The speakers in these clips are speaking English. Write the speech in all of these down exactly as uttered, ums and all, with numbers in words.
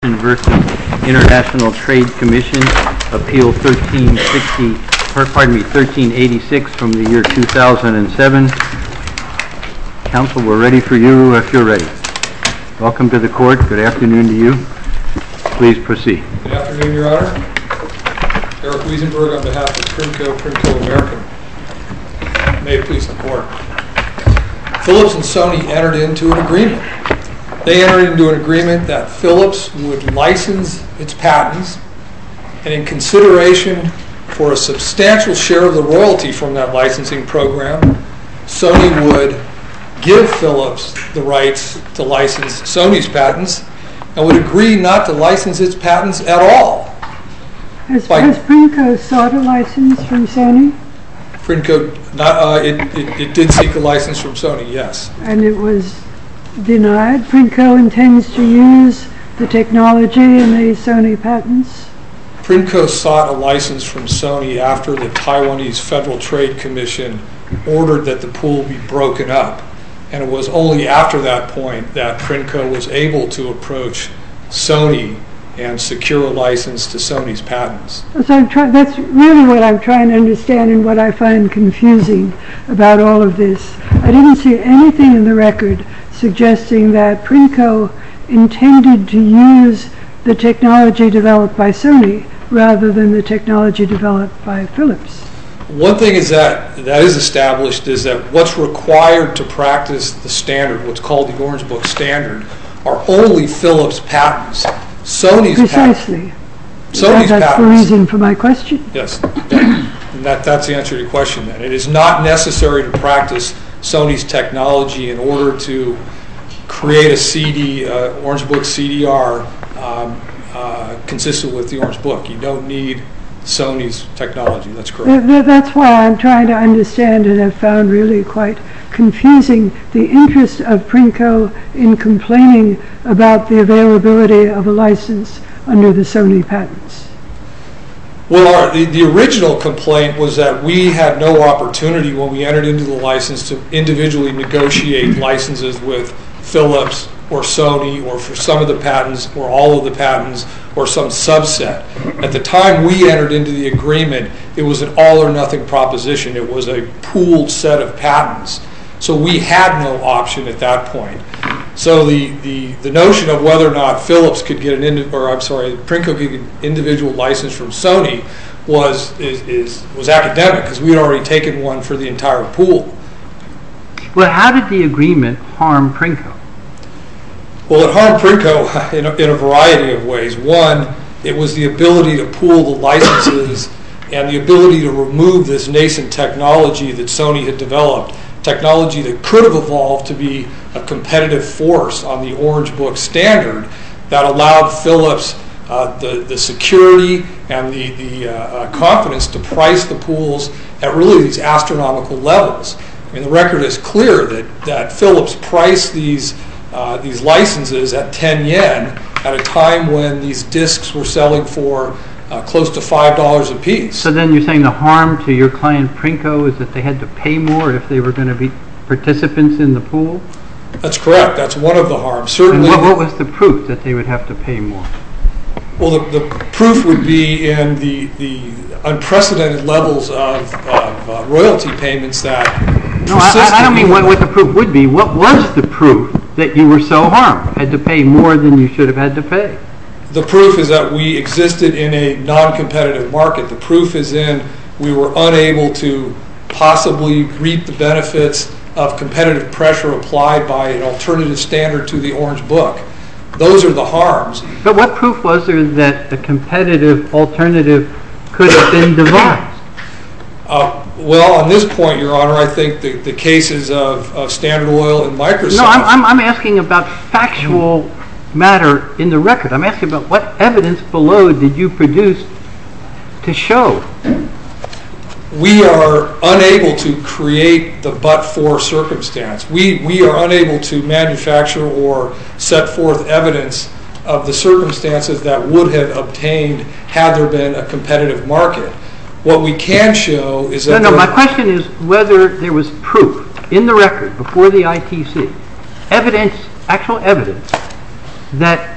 versus International Trade Commission, Appeal thirteen sixty, pardon me, thirteen eighty-six from the year two thousand seven. Counsel, we're ready for you if you're ready. Welcome to the court. Good afternoon to you. Please proceed. Good afternoon, Your Honor. Eric Wiesenberg on behalf of Printco, Printco American. May it please the court. Philips and Sony entered into an agreement. They entered into an agreement that Philips would license its patents, and in consideration for a substantial share of the royalty from that licensing program, Sony would give Philips the rights to license Sony's patents and would agree not to license its patents at all. Has, has Printco sought a license from Sony? Printco, not, uh, it, it, it did seek a license from Sony, yes. And it was denied? Printco intends to use the technology in the Sony patents? Printco sought a license from Sony after the Taiwanese Federal Trade Commission ordered that the pool be broken up. And it was only after that point that Printco was able to approach Sony and secure a license to Sony's patents. So I'm try- that's really what I'm trying to understand and what I find confusing about all of this. I didn't see anything in the record suggesting that Printco intended to use the technology developed by Sony rather than the technology developed by Philips. One thing is that that is established is that what's required to practice the standard, what's called the Orange Book standard, are only Philips patents. Sony's Precisely. Patents. Sony's that, that's patents. the reason for my question. Yes. And that, that's the answer to your question then. It is not necessary to practice Sony's technology in order to create a C D, uh, Orange Book C D R um, uh, consistent with the Orange Book. You don't need Sony's technology. That's correct. That, that's why I'm trying to understand and have found really quite confusing the interest of Printco in complaining about the availability of a license under the Sony patents. Well, our, the, the original complaint was that we had no opportunity when we entered into the license to individually negotiate licenses with Philips or Sony, or for some of the patents or all of the patents or some subset. At the time we entered into the agreement, it was an all or nothing proposition. It was a pooled set of patents. So we had no option at that point. So the, the, the notion of whether or not Philips could get an, indi- or I'm sorry, Printco could get an individual license from Sony was, is, is, was academic, because we had already taken one for the entire pool. Well, how did the agreement harm Printco? Well, it harmed Printco in a, in a variety of ways. One, it was the ability to pool the licenses and the ability to remove this nascent technology that Sony had developed, technology that could have evolved to be a competitive force on the Orange Book standard that allowed Philips uh, the, the security and the, the uh, uh, confidence to price the pools at really these astronomical levels. I mean, the record is clear that, that Philips priced these Uh, these licenses at ten yen at a time when these discs were selling for uh, close to five dollars a piece. So then you're saying the harm to your client Printco is that they had to pay more if they were going to be participants in the pool? That's correct. That's one of the harms. Certainly. And what, what was the proof that they would have to pay more? Well, the, the proof would be in the, the unprecedented levels of, of uh, royalty payments that. No, I, I don't mean what, what the proof would be. What was the proof that you were so harmed, had to pay more than you should have had to pay? The proof is that we existed in a non-competitive market. The proof is in we were unable to possibly reap the benefits of competitive pressure applied by an alternative standard to the Orange Book. Those are the harms. But what proof was there that a competitive alternative could have been devised? Uh, well, on this point, Your Honor, I think the, the cases of, of Standard Oil and Microsoft. No, I'm, I'm, I'm asking about factual matter in the record. I'm asking about what evidence below did you produce to show? We are unable to create the but-for circumstance. We, we are unable to manufacture or set forth evidence of the circumstances that would have obtained had there been a competitive market. What we can show is that... No, no, my question is whether there was proof in the record before the I T C, evidence, actual evidence, that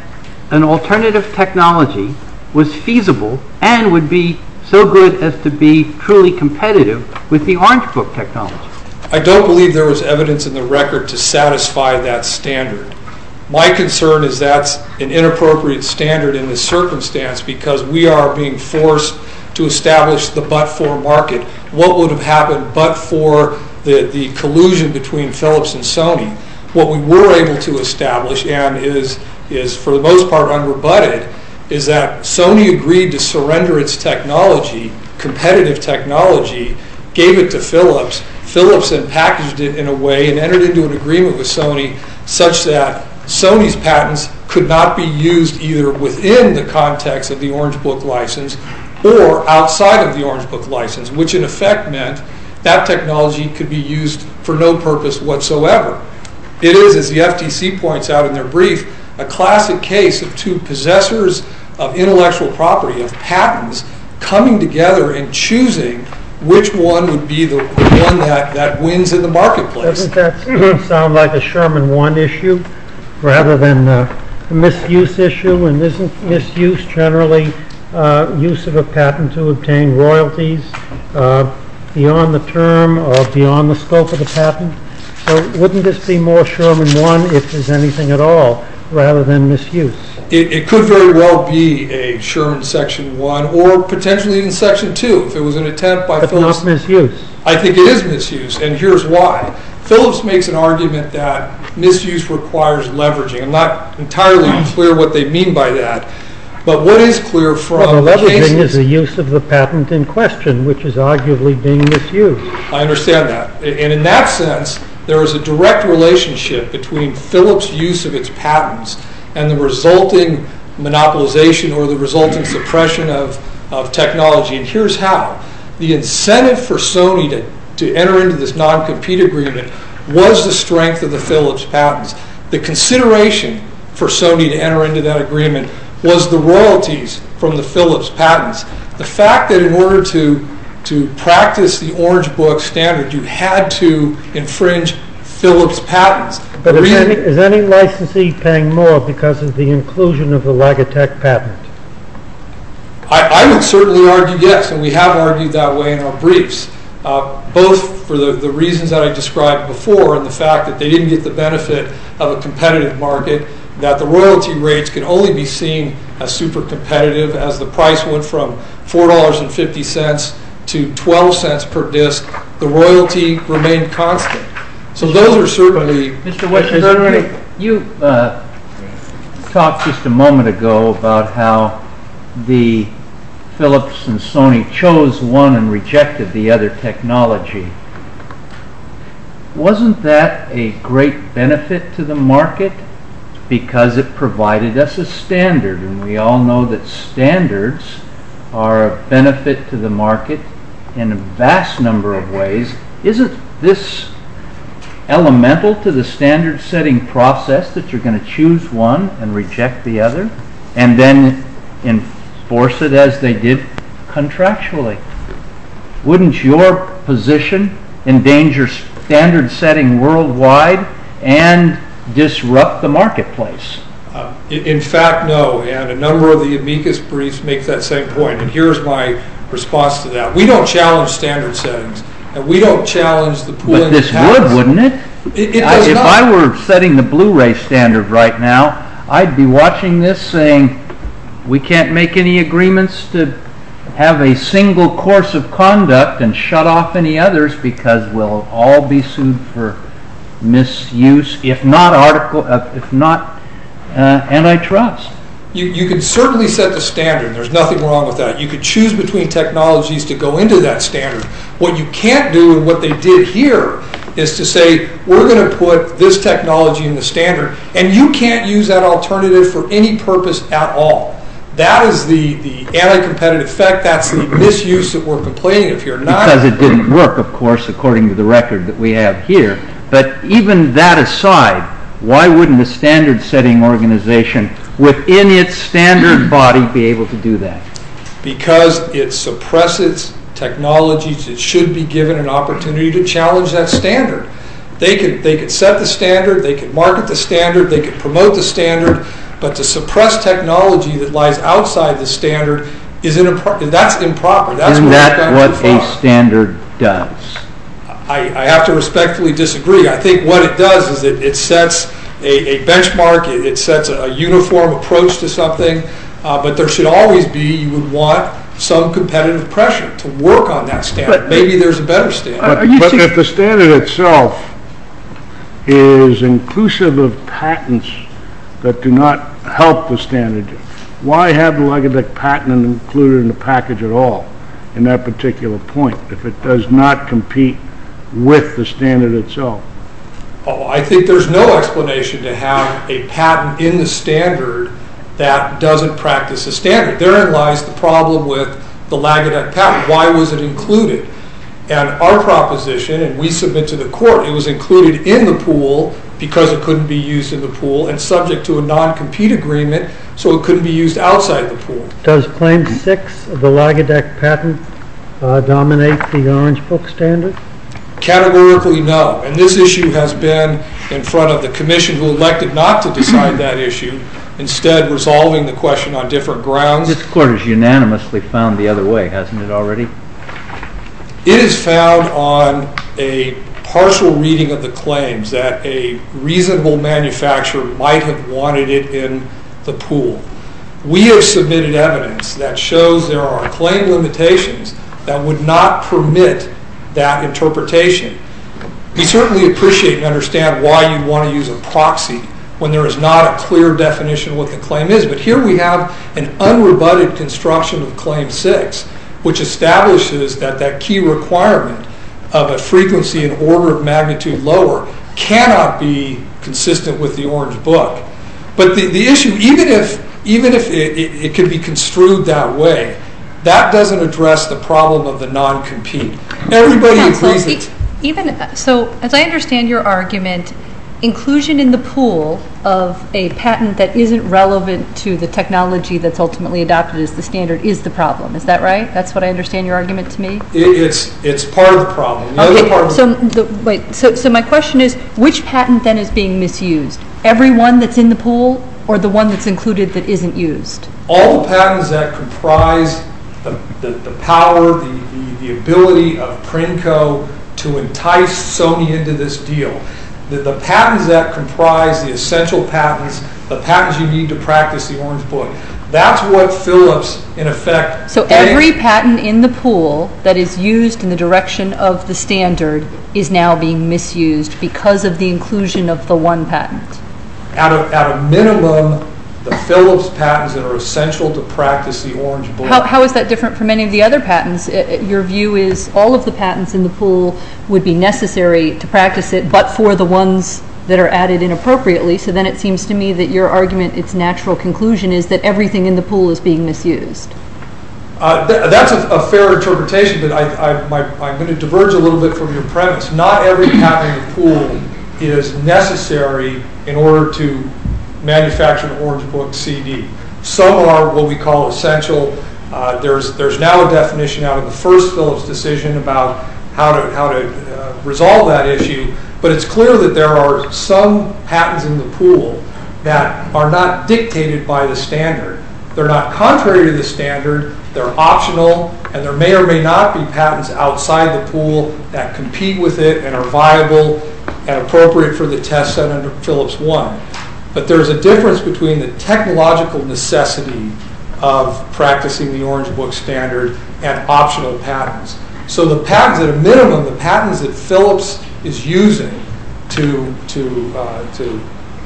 an alternative technology was feasible and would be so good as to be truly competitive with the Orange Book technology? I don't believe there was evidence in the record to satisfy that standard. My concern is that's an inappropriate standard in this circumstance because we are being forced to establish the but-for market. What would have happened but for the, the collusion between Philips and Sony? What we were able to establish, and is, is for the most part unrebutted, is that Sony agreed to surrender its technology, competitive technology, gave it to Philips. Philips then packaged it in a way and entered into an agreement with Sony such that Sony's patents could not be used either within the context of the Orange Book license or outside of the Orange Book license, which in effect meant that technology could be used for no purpose whatsoever. It is, as the F T C points out in their brief, a classic case of two possessors of intellectual property, of patents, coming together and choosing which one would be the one that, that wins in the marketplace. Doesn't that sound like a Sherman one issue rather than uh, a misuse issue? And isn't misuse generally uh, use of a patent to obtain royalties uh, beyond the term or beyond the scope of the patent? So wouldn't this be more Sherman one, if there's anything at all, rather than misuse? It, it could very well be a Sherman Section one or potentially even Section two if it was an attempt by but Philips. But not misuse. I think it is misuse, and here's why. Philips makes an argument that misuse requires leveraging. I'm not entirely clear what they mean by that, but what is clear from well, the leveraging cases, is the use of the patent in question, which is arguably being misused. I understand that. And in that sense, there is a direct relationship between Philips' use of its patents and the resulting monopolization or the resulting suppression of, of technology. And here's how. The incentive for Sony to, to enter into this non-compete agreement was the strength of the Philips patents. The consideration for Sony to enter into that agreement was the royalties from the Philips patents. The fact that in order to, to practice the Orange Book standard, you had to infringe Philips patents. But is any, is any licensee paying more because of the inclusion of the Logitech patent? I, I would certainly argue yes, and we have argued that way in our briefs, uh, both for the, the reasons that I described before and the fact that they didn't get the benefit of a competitive market, that the royalty rates can only be seen as super competitive as the price went from four dollars and fifty cents to twelve cents per disc. The royalty remained constant. So those are certainly... Mister Westergaard, you uh, talked just a moment ago about how the Philips and Sony chose one and rejected the other technology. Wasn't that a great benefit to the market? Because it provided us a standard, and we all know that standards are a benefit to the market in a vast number of ways. Isn't this elemental to the standard setting process that you're going to choose one and reject the other and then enforce it as they did contractually? Wouldn't your position endanger standard setting worldwide and disrupt the marketplace? Uh, in fact, no, and a number of the amicus briefs make that same point, and here's my response to that. We don't challenge standard settings, and we don't challenge the pooling. But this would, wouldn't it? It, it does I, if not. I were setting the Blu-ray standard right now, I'd be watching this saying, we can't make any agreements to have a single course of conduct and shut off any others because we'll all be sued for misuse, if not article, uh, if not uh, antitrust. You, you could certainly set the standard. There's nothing wrong with that. You could choose between technologies to go into that standard. What you can't do, and what they did here, is to say, we're going to put this technology in the standard, and you can't use that alternative for any purpose at all. That is the, the anti-competitive effect. That's the misuse that we're complaining of here. Not because it didn't work, of course, according to the record that we have here. But even that aside, why wouldn't a standard-setting organization within its standard body be able to do that? Because it suppresses technologies. It should be given an opportunity to challenge that standard. They could, they could set the standard, they could market the standard, they could promote the standard, but to suppress technology that lies outside the standard is impro- that's improper. That's Isn't that what too a far. standard does? I, I have to respectfully disagree. I think what it does is it, it sets a, a benchmark, it, it sets a, a uniform approach to something, uh, but there should always be, you would want some competitive pressure to work on that standard. But- Maybe there's a better standard. Are But you but sug- if the standard itself is inclusive of patents that do not help the standard, why have the Legedec patent included in the package at all in that particular point if it does not compete with the standard itself? Oh, I think there's no explanation to have a patent in the standard that doesn't practice the standard. Therein lies the problem with the Legedec patent. Why was it included? And our proposition, and we submit to the court, it was included in the pool because it couldn't be used in the pool and subject to a non-compete agreement, so it couldn't be used outside the pool. Does Claim six of the Legedec patent uh, dominate the Orange Book standard? Categorically, no. And this issue has been in front of the commission, who elected not to decide that issue, instead resolving the question on different grounds. This court has unanimously found the other way, hasn't it already? It is found on a partial reading of the claims that a reasonable manufacturer might have wanted it in the pool. We have submitted evidence that shows there are claim limitations that would not permit that interpretation. We certainly appreciate and understand why you'd want to use a proxy when there is not a clear definition of what the claim is. But here we have an unrebutted construction of Claim six, which establishes that that key requirement of a frequency an order of magnitude lower cannot be consistent with the Orange Book. But the, the issue, even if even if it, it, it could be construed that way, that doesn't address the problem of the non-compete. Everybody Counsel, agrees e- that... even so, as I understand your argument, inclusion in the pool of a patent that isn't relevant to the technology that's ultimately adopted as the standard is the problem. Is that right? That's what I understand your argument to me? It, it's, it's part of the problem. The other part Okay, of so, the, wait, so, so my question is, which patent then is being misused? Every one that's in the pool, or the one that's included that isn't used? all the patents that comprise the, the, the power, the, the, the ability of Princo to entice Sony into this deal. The, the patents that comprise the essential patents, the patents you need to practice the Orange Book, that's what Philips, in effect... So getting- every patent in the pool that is used in the direction of the standard is now being misused because of the inclusion of the one patent? At a, at a minimum, the Philips patents that are essential to practice the Orange Book. How, how is that different from any of the other patents? Uh, your view is all of the patents in the pool would be necessary to practice it, but for the ones that are added inappropriately. So then it seems to me that your argument, its natural conclusion, is that everything in the pool is being misused. Uh, th- that's a, a fair interpretation, but I, I, my, I'm going to diverge a little bit from your premise. Not every patent in the pool is necessary in order to manufacture an Orange Book C D. Some are what we call essential. Uh, there's there's now a definition out of the first Philips decision about how to how to uh, resolve that issue. But it's clear that there are some patents in the pool that are not dictated by the standard. They're not contrary to the standard. They're optional, and there may or may not be patents outside the pool that compete with it and are viable and appropriate for the test set under Philips one. But there's a difference between the technological necessity of practicing the Orange Book standard and optional patents. So the patents, at a minimum, the patents that Philips is using to to uh, to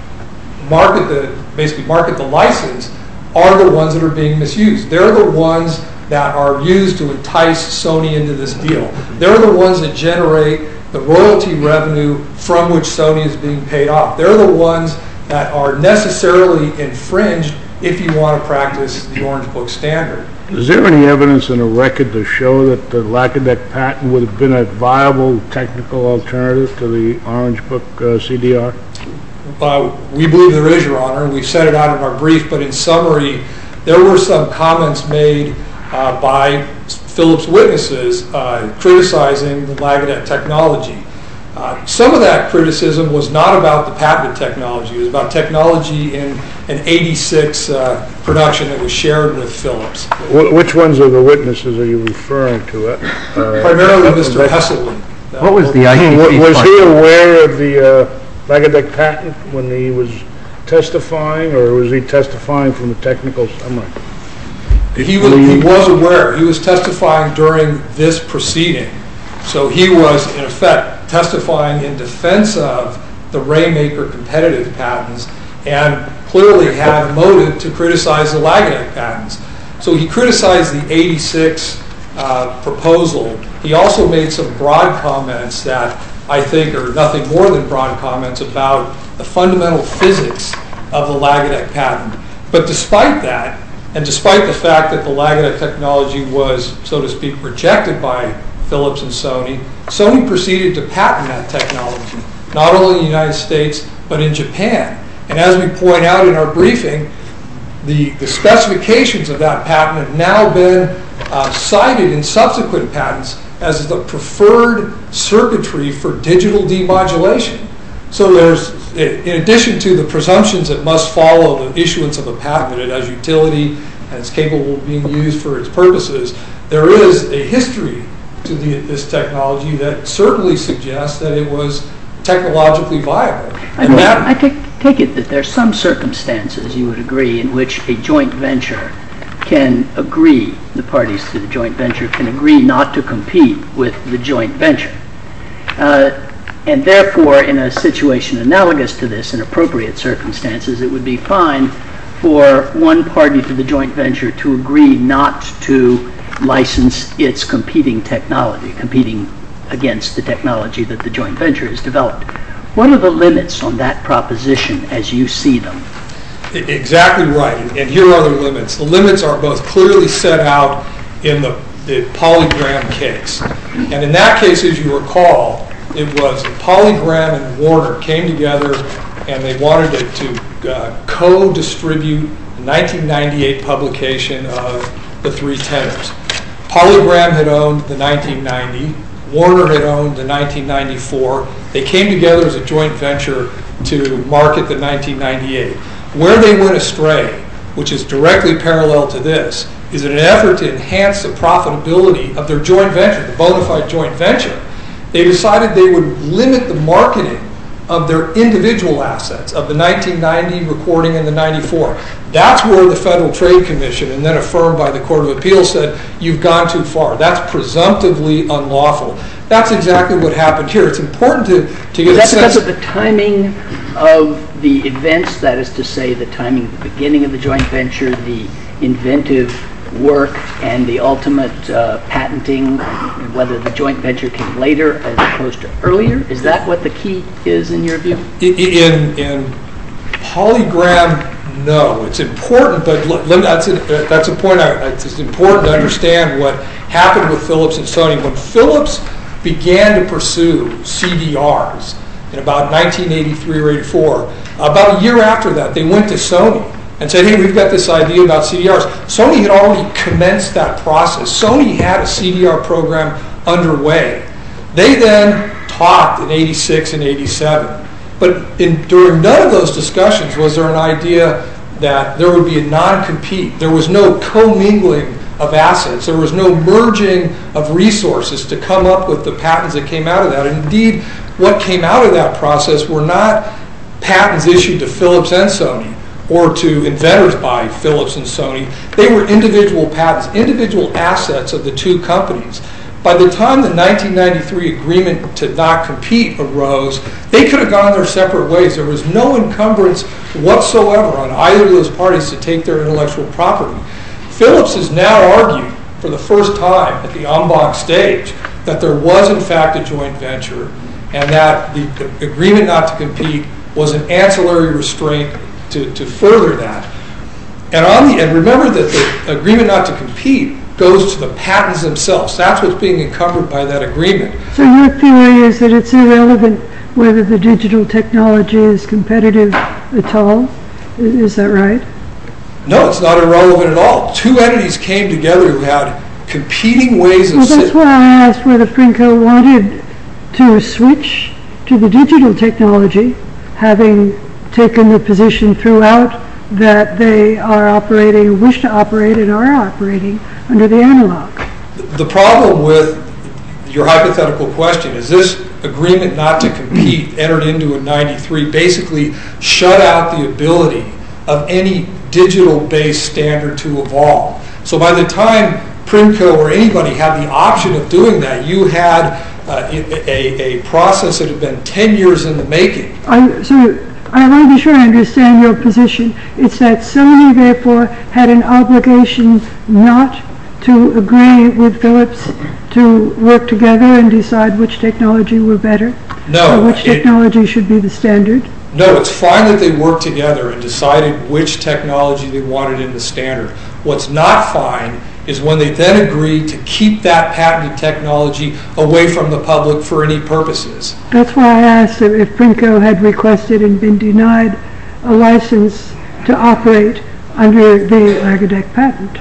market the basically market the license are the ones that are being misused. They're the ones that are used to entice Sony into this deal. They're the ones that generate the royalty revenue from which Sony is being paid off. They're the ones that are necessarily infringed if you want to practice the Orange Book standard. Is there any evidence in the record to show that the Legedec patent would have been a viable technical alternative to the Orange Book uh, C D R? Uh, we believe there is, Your Honor. We've set it out in our brief, but in summary, there were some comments made uh, by Philips witnesses uh, criticizing the Legedec technology. Uh, some of that criticism was not about the patented technology. It was about technology in an eighty-six uh, production that was shared with Philips. Wh- Which ones of the witnesses are you referring to? Uh, Primarily Mister Hesselman. What was the I T C? Was he aware of the uh, Lagadec patent when he was testifying, or was he testifying from the technical summary? He was, he was aware. He was testifying during this proceeding. So he was, in effect, testifying in defense of the Raymaker competitive patents and clearly had a motive to criticize the Lagadec patents. So he criticized the eighty-six uh, proposal. He also made some broad comments that I think are nothing more than broad comments about the fundamental physics of the Lagadec patent. But despite that, and despite the fact that the Lagadec technology was, so to speak, rejected by Philips and Sony, Sony proceeded to patent that technology, not only in the United States, but in Japan. And as we point out in our briefing, the, the specifications of that patent have now been uh, cited in subsequent patents as the preferred circuitry for digital demodulation. So there's, in addition to the presumptions that must follow the issuance of a patent, that it has utility and it's capable of being used for its purposes, there is a history to the, this technology that certainly suggests that it was technologically viable. I, mean, I take, take it that there's some circumstances, you would agree, in which a joint venture can agree, the parties to the joint venture can agree not to compete with the joint venture. Uh, and therefore, in a situation analogous to this, in appropriate circumstances, it would be fine for one party to the joint venture to agree not to license its competing technology, competing against the technology that the joint venture has developed. What are the limits on that proposition as you see them? Exactly right, and here are the limits. The limits are both clearly set out in the, the Polygram case. And in that case, as you recall, it was Polygram and Warner came together and they wanted it to uh, co-distribute the nineteen ninety-eight publication of The Three Tenors. Polygram had owned the nineteen ninety, Warner had owned the nineteen ninety-four. They came together as a joint venture to market the nineteen ninety-eight. Where they went astray, which is directly parallel to this, is in an effort to enhance the profitability of their joint venture, the bona fide joint venture, they decided they would limit the marketing of their individual assets, of the nineteen ninety recording and the ninety-four. That's where the Federal Trade Commission, and then affirmed by the Court of Appeals, said, you've gone too far. That's presumptively unlawful. That's exactly what happened here. It's important to, to get a sense. That's because of the timing of the events, that is to say, the timing of the beginning of the joint venture, the inventive work, and the ultimate uh, patenting, whether the joint venture came later as opposed to earlier? Is that what the key is in your view? In, in Polygram, no. It's important, but that's a, that's a point. I, it's important to understand what happened with Philips and Sony. When Philips began to pursue C D Rs in about nineteen eighty-three or eighty-four, about a year after that, they went to Sony and said, hey, we've got this idea about C D Rs. Sony had already commenced that process. Sony had a C D R program underway. They then talked in eighty-six and eighty-seven. But in, during none of those discussions was there an idea that there would be a non-compete. There was no commingling of assets. There was no merging of resources to come up with the patents that came out of that. And indeed, what came out of that process were not patents issued to Philips and Sony or to inventors by Philips and Sony. They were individual patents, individual assets of the two companies. By the time the nineteen ninety-three agreement to not compete arose, they could have gone their separate ways. There was no encumbrance whatsoever on either of those parties to take their intellectual property. Philips has now argued for the first time at the en banc stage that there was in fact a joint venture and that the, the agreement not to compete was an ancillary restraint to, to further that. And, on the, and remember that the agreement not to compete goes to the patents themselves. That's what's being encumbered by that agreement. So your theory is that it's irrelevant whether the digital technology is competitive at all? Is that right? No, it's not irrelevant at all. Two entities came together who had competing ways of... Well, that's why I asked whether Princo wanted to switch to the digital technology, having taken the position throughout that they are operating, wish to operate, and are operating under the analog. The problem with your hypothetical question is this agreement not to compete entered into in ninety-three basically shut out the ability of any digital-based standard to evolve. So by the time Princo or anybody had the option of doing that, you had uh, a, a process that had been ten years in the making. I, so I want to be sure I understand your position. It's that Sony, therefore, had an obligation not to agree with Philips to work together and decide which technology were better? No. Or which technology it, should be the standard? No, it's fine that they worked together and decided which technology they wanted in the standard. What's not fine is when they then agreed to keep that patented technology away from the public for any purposes. That's why I asked if Princo had requested and been denied a license to operate under the Lagadec patent.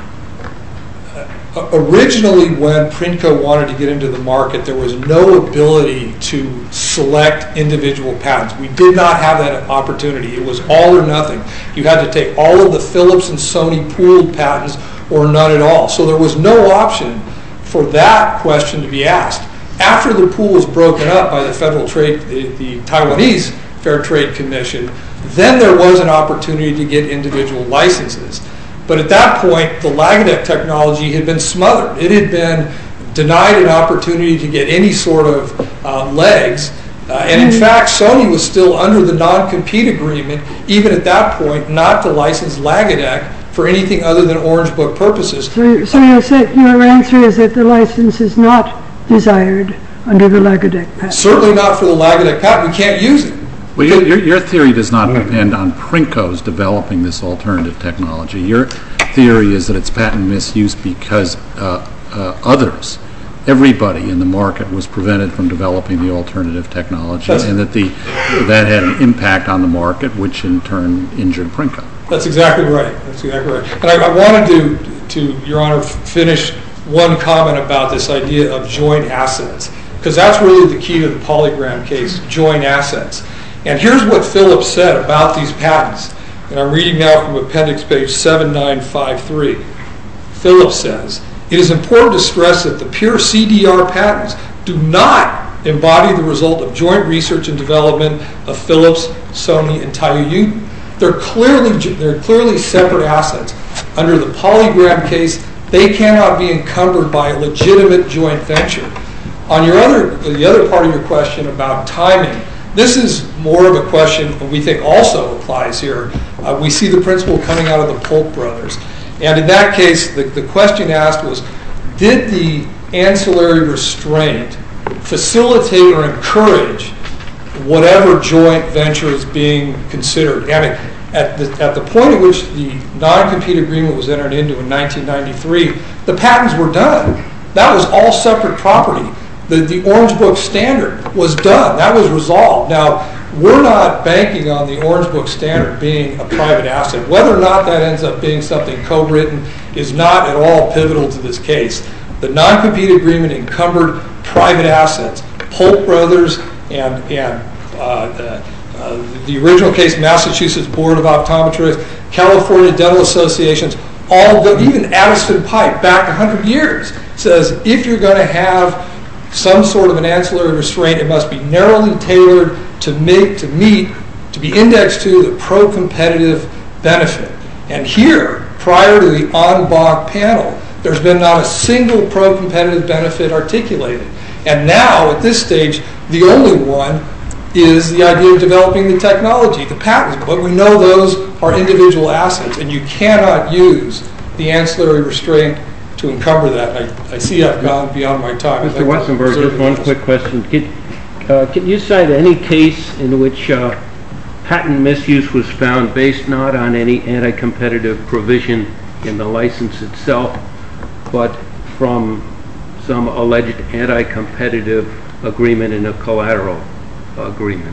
Uh, originally, when Princo wanted to get into the market, there was no ability to select individual patents. We did not have that opportunity. It was all or nothing. You had to take all of the Philips and Sony pooled patents or none at all. So there was no option for that question to be asked. After the pool was broken up by the Federal Trade, the, the Taiwanese Fair Trade Commission, then there was an opportunity to get individual licenses. But at that point, the Lagadec technology had been smothered. It had been denied an opportunity to get any sort of uh, legs. Uh, and in fact, Sony was still under the non-compete agreement, even at that point, not to license Lagadec for anything other than Orange Book purposes. So, so you said your answer is that the license is not desired under the Lagadec patent? Certainly not for the Lagadec patent. We can't use it. Well, your, your theory does not depend on Princo's developing this alternative technology. Your theory is that it's patent misuse because uh, uh, others, everybody in the market was prevented from developing the alternative technology, That's and that the that had an impact on the market, which in turn injured Princo. That's exactly right. That's exactly right. And I, I wanted to, to, Your Honor, finish one comment about this idea of joint assets, because that's really the key to the Polygram case, joint assets. And here's what Philips said about these patents. And I'm reading now from appendix page seven nine five three. Philips says, "It is important to stress that the pure C D R patents do not embody the result of joint research and development of Philips, Sony, and Taiyo Yuden. They're clearly, they're clearly separate assets. Under the Polygram case, they cannot be encumbered by a legitimate joint venture." On your other, the other part of your question about timing, this is more of a question that we think also applies here. Uh, we see the principle coming out of the Polk brothers. And in that case, the, the question asked was, did the ancillary restraint facilitate or encourage whatever joint venture is being considered? And at the, at the point at which the non-compete agreement was entered into in nineteen ninety-three, the patents were done. That was all separate property. The, the Orange Book standard was done. That was resolved. Now, we're not banking on the Orange Book standard being a private asset. Whether or not that ends up being something co-written is not at all pivotal to this case. The non-compete agreement encumbered private assets. Polk Brothers and, and uh, the, uh, the original case, Massachusetts Board of Optometrists, California Dental Associations, all go, even Addison Pipe, back one hundred years, says if you're going to have some sort of an ancillary restraint, it must be narrowly tailored to make, to meet, to be indexed to the pro-competitive benefit. And here, prior to the en banc panel, there's been not a single pro-competitive benefit articulated. And now, at this stage, the only one is the idea of developing the technology, the patents. But we know those are individual assets, and you cannot use the ancillary restraint to encumber that. I, I see I've gone beyond my time. Mister Watzenberg, just one quick question. Can, uh, can you cite any case in which uh, patent misuse was found based not on any anti-competitive provision in the license itself, but from some alleged anti-competitive agreement in a collateral agreement?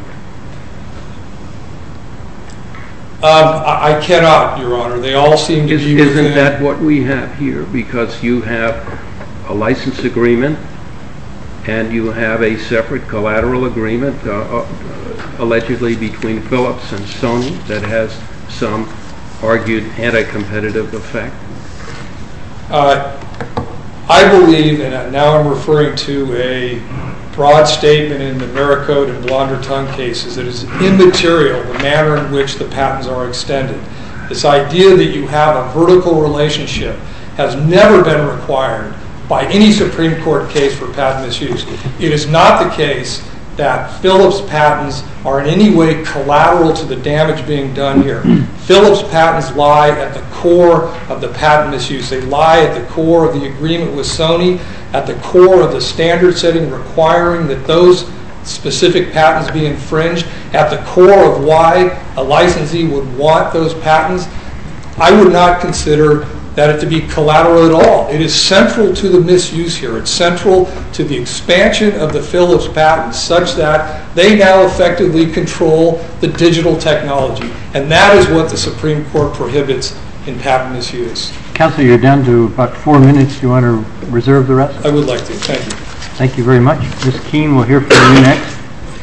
Um, I, I cannot, Your Honor. They all seem to Is, be Isn't within... that what we have here? Because you have a license agreement and you have a separate collateral agreement uh, uh, allegedly between Philips and Sony that has some argued anti-competitive effect? Uh, I believe, and now I'm referring to a broad statement in the Maricode and Blonder Tongue cases, that it's immaterial the manner in which the patents are extended. This idea that you have a vertical relationship has never been required by any Supreme Court case for patent misuse. It is not the case that Philips patents are in any way collateral to the damage being done here. Philips patents lie at the core of the patent misuse. They lie at the core of the agreement with Sony, at the core of the standard setting requiring that those specific patents be infringed, at the core of why a licensee would want those patents. I would not consider that it to be collateral at all. It is central to the misuse here. It's central to the expansion of the Philips patents such that they now effectively control the digital technology. And that is what the Supreme Court prohibits in patent misuse. Counsel, you're down to about four minutes. Do you want to reserve the rest? I would like to. Thank you. Thank you very much. Miz Keene, we'll hear from you next.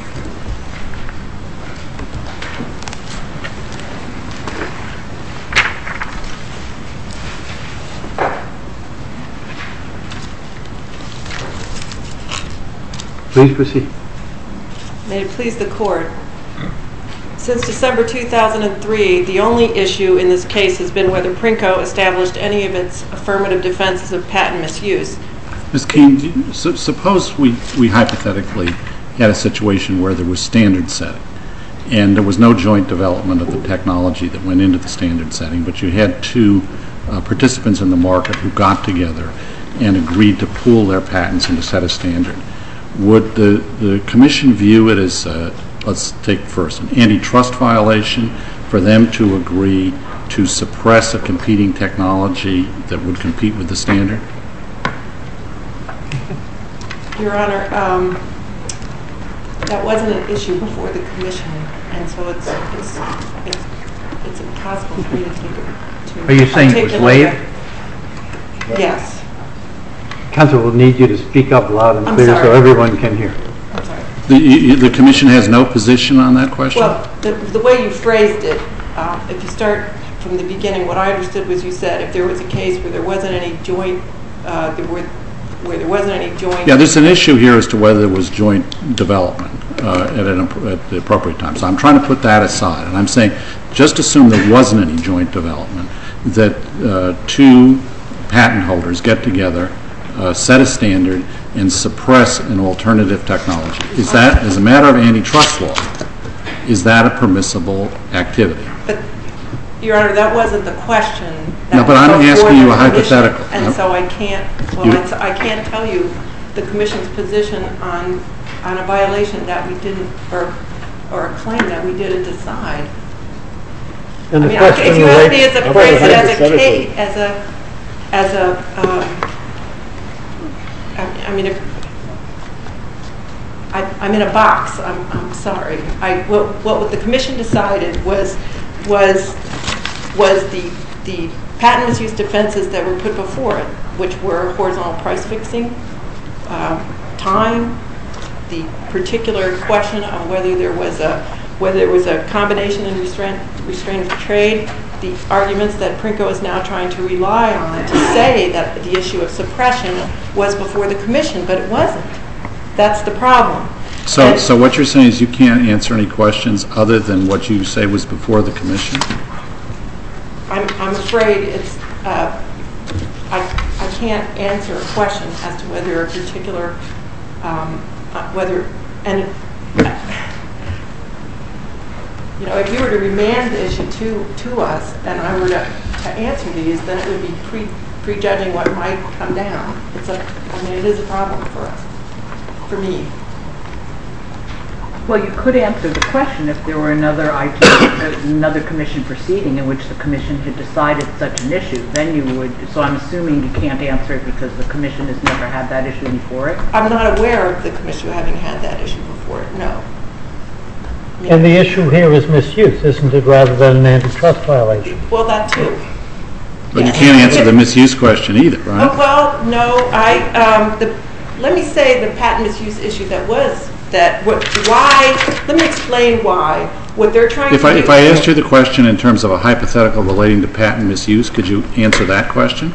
Please proceed. May it please the Court. Since December two thousand three, the only issue in this case has been whether Princo established any of its affirmative defenses of patent misuse. Miz Keene, su- suppose we, we hypothetically had a situation where there was standard setting and there was no joint development of the technology that went into the standard setting, but you had two uh, participants in the market who got together and agreed to pool their patents and to set a standard. Would the, the Commission view it as, uh, let's take first, an antitrust violation for them to agree to suppress a competing technology that would compete with the standard? Your Honor, um, that wasn't an issue before the Commission, and so it's it's it's, it's impossible for me to take it. To Are you saying it was waived? Yes. Counsel will need you to speak up loud and I'm clear sorry. so everyone can hear. I'm sorry. The, the Commission has no position on that question? Well, the, the way you phrased it, uh, if you start from the beginning, what I understood was you said if there was a case where there wasn't any joint, uh, there were, where there wasn't any joint. Yeah, there's an issue here as to whether there was joint development uh, at, an, at the appropriate time. So I'm trying to put that aside, and I'm saying just assume there wasn't any joint development, that uh, two patent holders get together, Uh, set a standard, and suppress an alternative technology. Is that, as a matter of antitrust law, is that a permissible activity? But, Your Honor, that wasn't the question. That No, but I'm asking you a hypothetical. And so I can't, well, You- it's, I can't tell you the Commission's position on on a violation that we didn't, or or a claim that we didn't decide. And I the mean, question if you ask me relates- as a phrase it as a case, as a as a um, I, I mean, if, I, I'm in a box. I'm, I'm sorry. I, what, what the Commission decided was was was the the patent misuse defenses that were put before it, which were horizontal price fixing, uh, time, the particular question of whether there was a whether there was a combination and restraint restraint of trade, the arguments that Princo is now trying to rely on to say that the issue of suppression was before the Commission, but it wasn't. That's the problem. So, And so what you're saying is you can't answer any questions other than what you say was before the Commission? I'm, I'm afraid it's, uh, I, I can't answer a question as to whether a particular, um, uh, whether, and, you know, if you were to remand the issue to, to us and I were to, to answer these, then it would be pre, prejudging what might come down. It's a, I mean, it is a problem for us, for me. Well, you could answer the question if there were another I T, another commission proceeding in which the commission had decided such an issue. Then you would. So I'm assuming you can't answer it because the commission has never had that issue before it. I'm not aware of the commission having had that issue before it. No. And the issue here is misuse, isn't it, rather than an antitrust violation? Well, that too. But you can't answer the misuse question either, right? Oh, well, no. I um, the let me say the patent misuse issue that was, that, what, why, let me explain why. What they're trying If to I, do... if I asked you the question in terms of a hypothetical relating to patent misuse, could you answer that question?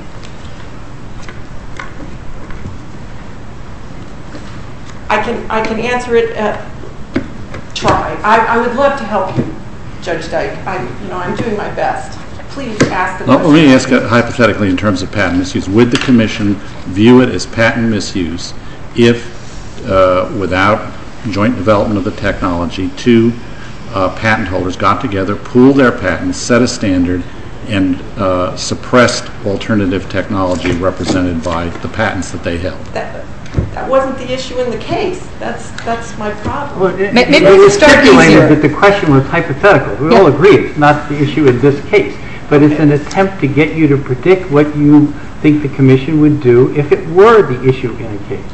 I can, I can answer it, uh, try. I, I would love to help you, Judge Dyke. I, you know, I'm doing my best. Please ask the Well, question. let me ask it hypothetically in terms of patent misuse. Would the Commission view it as patent misuse if, uh, without joint development of the technology, two uh, patent holders got together, pooled their patents, set a standard, and uh, suppressed alternative technology represented by the patents that they held? That, that wasn't the issue in the case. That's, that's my problem. Well, it, Maybe it we was start stipulated easier. that the question was hypothetical. We all agree it's not the issue in this case, but it's an attempt to get you to predict what you think the Commission would do if it were the issue in a case.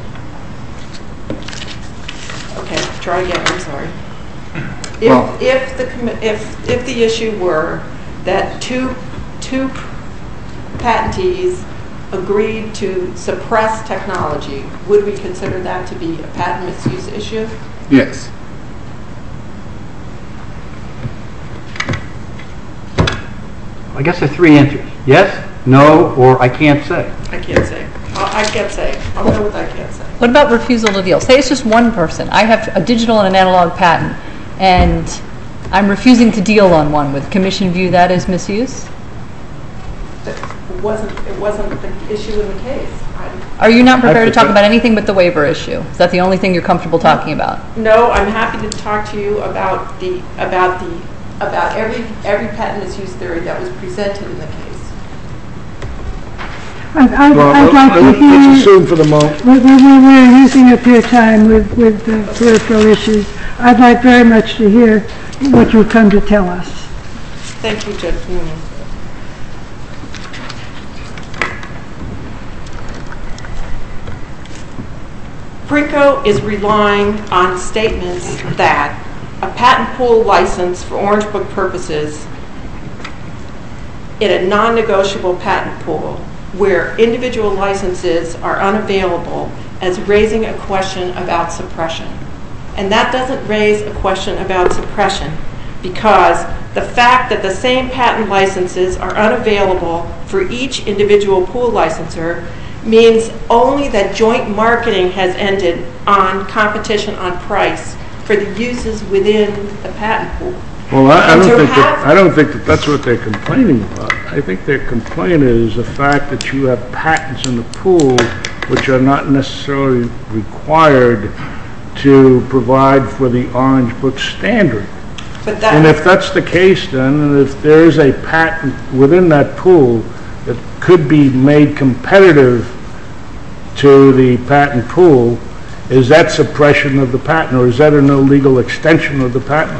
Okay, try again. I'm sorry. If, Well- if the commi- if if the issue were that two two patentees agreed to suppress technology, would we consider that to be a patent misuse issue? Yes. I guess there are three answers. Yes, no, or I can't say. I can't say. I I can't say. I'll go with I can't say. What about refusal to deal? Say it's just one person. I have a digital and an analog patent, and I'm refusing to deal on one. Would the Commission view that as misuse? It wasn't. It wasn't the issue in the case. I, Are you not prepared to talk think- about anything but the waiver issue? Is that the only thing you're comfortable talking about? no, I'm happy to talk to you about the about the about every every patent misuse theory that was presented in the case. I'd, I'd, Well, I'd like to let's hear, assume for the moment, we, we, we're using up your time with, with the peripheral issues. I'd like very much to hear what you've come to tell us. Thank you, Judge Newman. Princo is relying on statements that a patent pool license for Orange Book purposes in a non-negotiable patent pool where individual licenses are unavailable as raising a question about suppression. And that doesn't raise a question about suppression because the fact that the same patent licenses are unavailable for each individual pool licensor means only that joint marketing has ended on competition on price for the uses within the patent pool. well, I I And don't to think that, have- I don't think that that's what they're complaining about. I think their complaint is the fact that you have patents in the pool which are not necessarily required to provide for the Orange Book standard. But that, And if that's the case then, and if there is a patent within that pool that could be made competitive to the patent pool, is that suppression of the patent, or is that an illegal extension of the patent?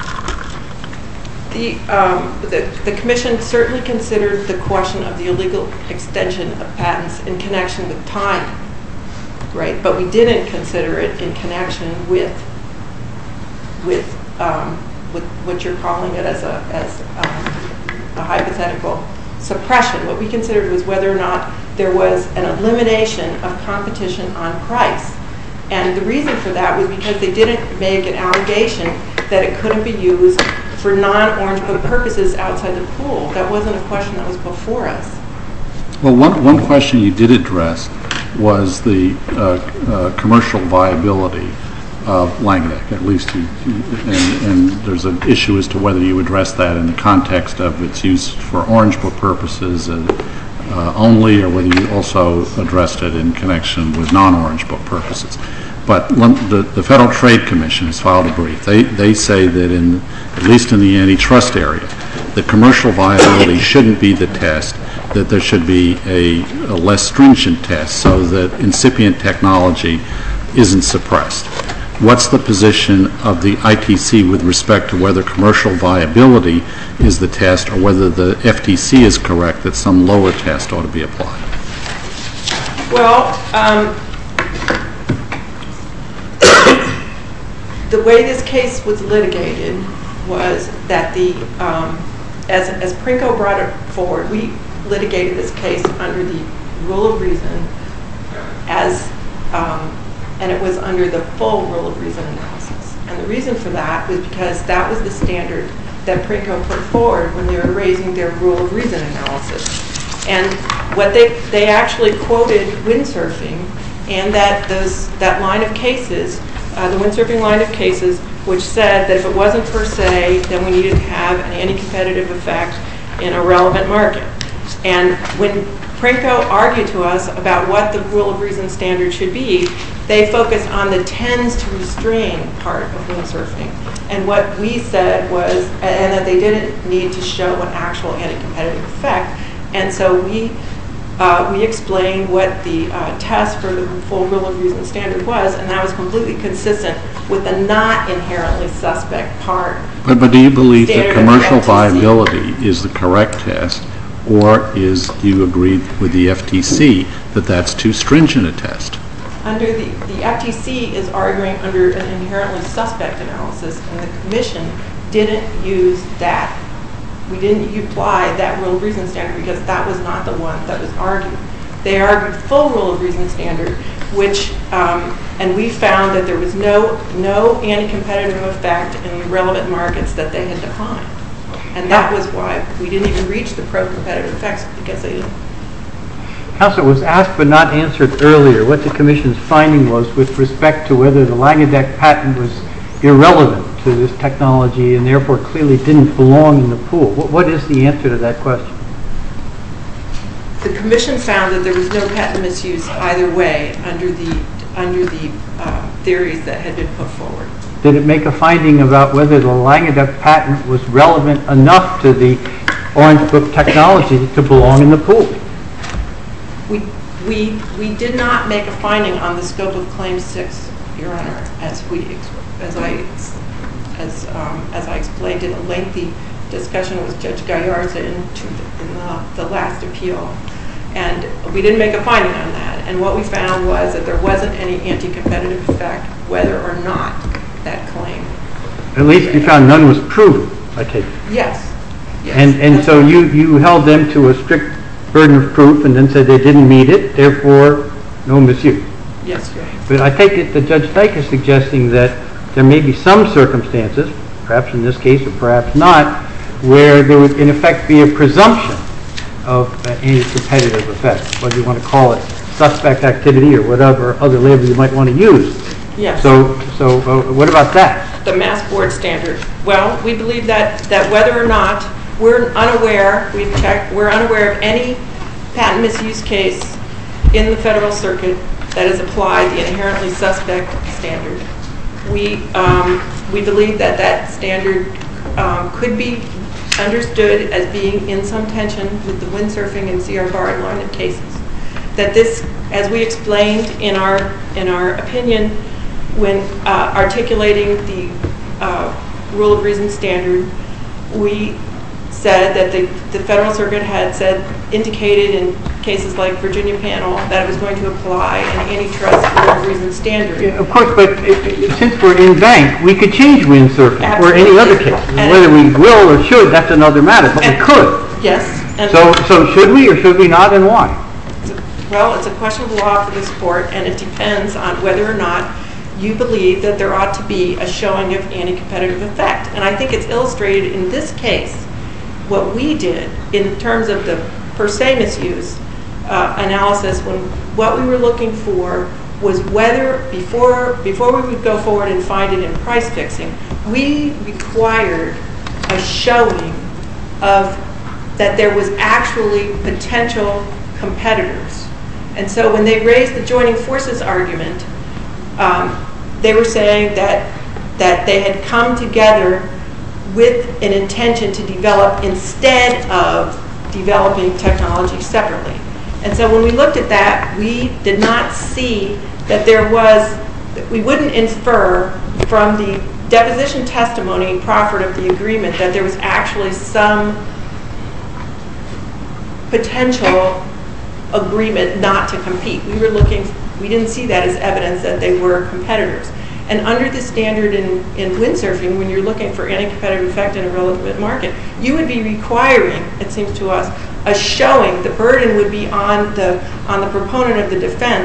the, um, the, the Commission certainly considered the question of the illegal extension of patents in connection with time, right? But we didn't consider it in connection with, with, um, with what you're calling it as a, as um, a hypothetical suppression. What we considered was whether or not there was an elimination of competition on price. And the reason for that was because they didn't make an allegation that it couldn't be used for non-Orange Book purposes outside the pool. That wasn't a question that was before us. Well, one, one question you did address was the uh, uh, commercial viability of Languedoc, at least, you, you- and, and there's an issue as to whether you address that in the context of its use for Orange Book purposes uh, uh, only, or whether you also addressed it in connection with non-Orange Book purposes. But lem- the, the Federal Trade Commission has filed a brief. They, they say that in, at least in the antitrust area, the commercial viability shouldn't be the test, that there should be a, a less stringent test so that incipient technology isn't suppressed. What's the position of the I T C with respect to whether commercial viability is the test or whether the F T C is correct that some lower test ought to be applied? Well, um, the way this case was litigated was that the, um, as, as Princo brought it forward, we litigated this case under the rule of reason as um, and it was under the full rule of reason analysis. And the reason for that was because that was the standard that Prinko put forward when they were raising their rule of reason analysis. And what they they actually quoted windsurfing and that those that line of cases, uh, the windsurfing line of cases, which said that if it wasn't per se, then we needed to have an anti-competitive effect in a relevant market. And when Prinko argued to us about what the rule of reason standard should be, they focused on the tends to restrain part of windsurfing. And what we said was, and that they didn't need to show an actual anti-competitive effect. And so we uh, we explained what the uh, test for the full rule of reason standard was, and that was completely consistent with the not inherently suspect part. But, but do you believe that standard of commercial F T C. viability is the correct test, or is, do you agree with the F T C that that's too stringent a test? Under the, the F T C is arguing under an inherently suspect analysis, and the Commission didn't use that. We didn't apply that rule of reason standard because that was not the one that was argued. They argued full rule of reason standard, which, um, and we found that there was no, no anti-competitive effect in the relevant markets that they had defined. And that was why we didn't even reach the pro-competitive effects, because they didn't. Counsel, it was asked but not answered earlier what the Commission's finding was with respect to whether the Langedeck patent was irrelevant to this technology and therefore clearly didn't belong in the pool. What, what is the answer to that question? The Commission found that there was no patent misuse either way under the, under the uh, theories that had been put forward. Did it make a finding about whether the Langedeck patent was relevant enough to the Orange Book technology to belong in the pool? We, we, we did not make a finding on the scope of Claim six, Your Honor, as we, as I, as, um, as I explained in a lengthy discussion with Judge Gallarza in, in the, the last appeal. And we didn't make a finding on that. And what we found was that there wasn't any anti-competitive effect, whether or not that claim. At least you found none was proven, I take it. Yes. yes. And, and so you, you held them to a strict burden of proof and then said they didn't meet it, therefore no misuse. Yes, Your Honor. But I take it that Judge Dyke is suggesting that there may be some circumstances, perhaps in this case or perhaps not, where there would in effect be a presumption of uh, anti-competitive effect, whether you want to call it suspect activity or whatever other label you might want to use. Yes. So, so uh, what about that? The mass board standard. Well, we believe that, that whether or not we're unaware, we've checked, we're unaware of any patent misuse case in the Federal Circuit that has applied the inherently suspect standard. We, um, we believe that that standard um, could be understood as being in some tension with the windsurfing and C R bar line of cases. That this, as we explained in our, in our opinion, when uh, articulating the uh, rule of reason standard, we said that the, the Federal Circuit had said, indicated in cases like Virginia Panel, that it was going to apply an antitrust rule of reason standard. Yeah, of course, but it, it, since we're in bank, we could change windsurfing or any other case. And whether we will or should, that's another matter, but we could. Yes. And so, so should we or should we not, and why? Well, it's a question of law for this court, and it depends on whether or not you believe that there ought to be a showing of anti-competitive effect. And I think it's illustrated in this case what we did in terms of the per se misuse uh, analysis, when what we were looking for was whether, before, before we would go forward and find it in price fixing, we required a showing of that there was actually potential competitors. And so when they raised the joining forces argument, um, they were saying that, that they had come together with an intention to develop instead of developing technology separately. And so when we looked at that, we did not see that there was, we wouldn't infer from the deposition testimony proffered of the agreement that there was actually some potential agreement not to compete. We were looking, we didn't see that as evidence that they were competitors. And under the standard in, in windsurfing, when you're looking for anti-competitive effect in a relevant market, you would be requiring, it seems to us, a showing. The burden would be on the on the proponent of the defense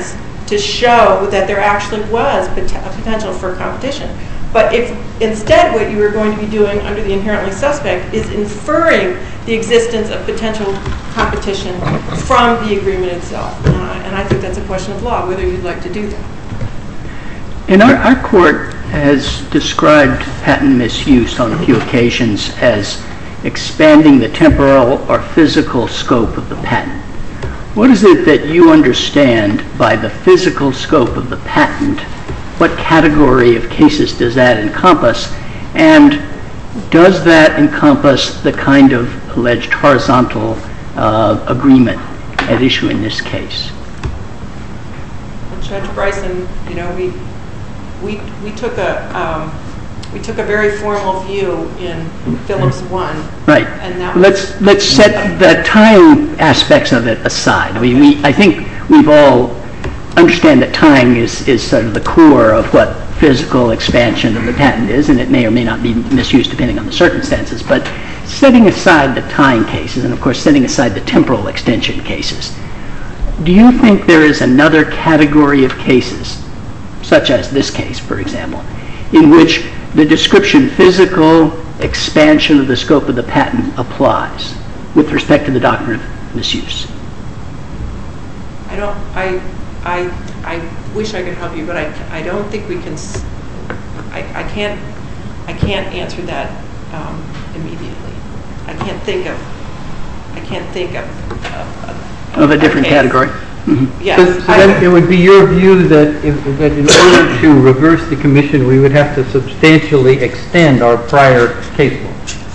to show that there actually was pot- a potential for competition. But if instead what you are going to be doing under the inherently suspect is inferring the existence of potential competition from the agreement itself, uh, and I think that's a question of law, whether you'd like to do that. And our, our court has described patent misuse on a few occasions as expanding the temporal or physical scope of the patent. What is it that you understand by the physical scope of the patent? What category of cases does that encompass? And does that encompass the kind of alleged horizontal uh, agreement at issue in this case? Well, Judge Bryson, you know, we we we took a um, we took a very formal view in Phillips one. Right. And that let's was, let's set the time aspects of it aside. We we I think we've all understand that tying is, is sort of the core of what physical expansion of the patent is, and it may or may not be misused depending on the circumstances. But setting aside the tying cases, and of course setting aside the temporal extension cases, do you think there is another category of cases, such as this case, for example, in which the description physical expansion of the scope of the patent applies with respect to the doctrine of misuse? I don't, I, I, I wish I could help you, but I, I don't think we can, I, I can't, I can't answer that um, immediately. I can't think of, I can't think of, of, of, of a different case. category. Mm-hmm. Yes. So, so then it would be your view that, if, that in order to reverse the commission, we would have to substantially extend our prior case law.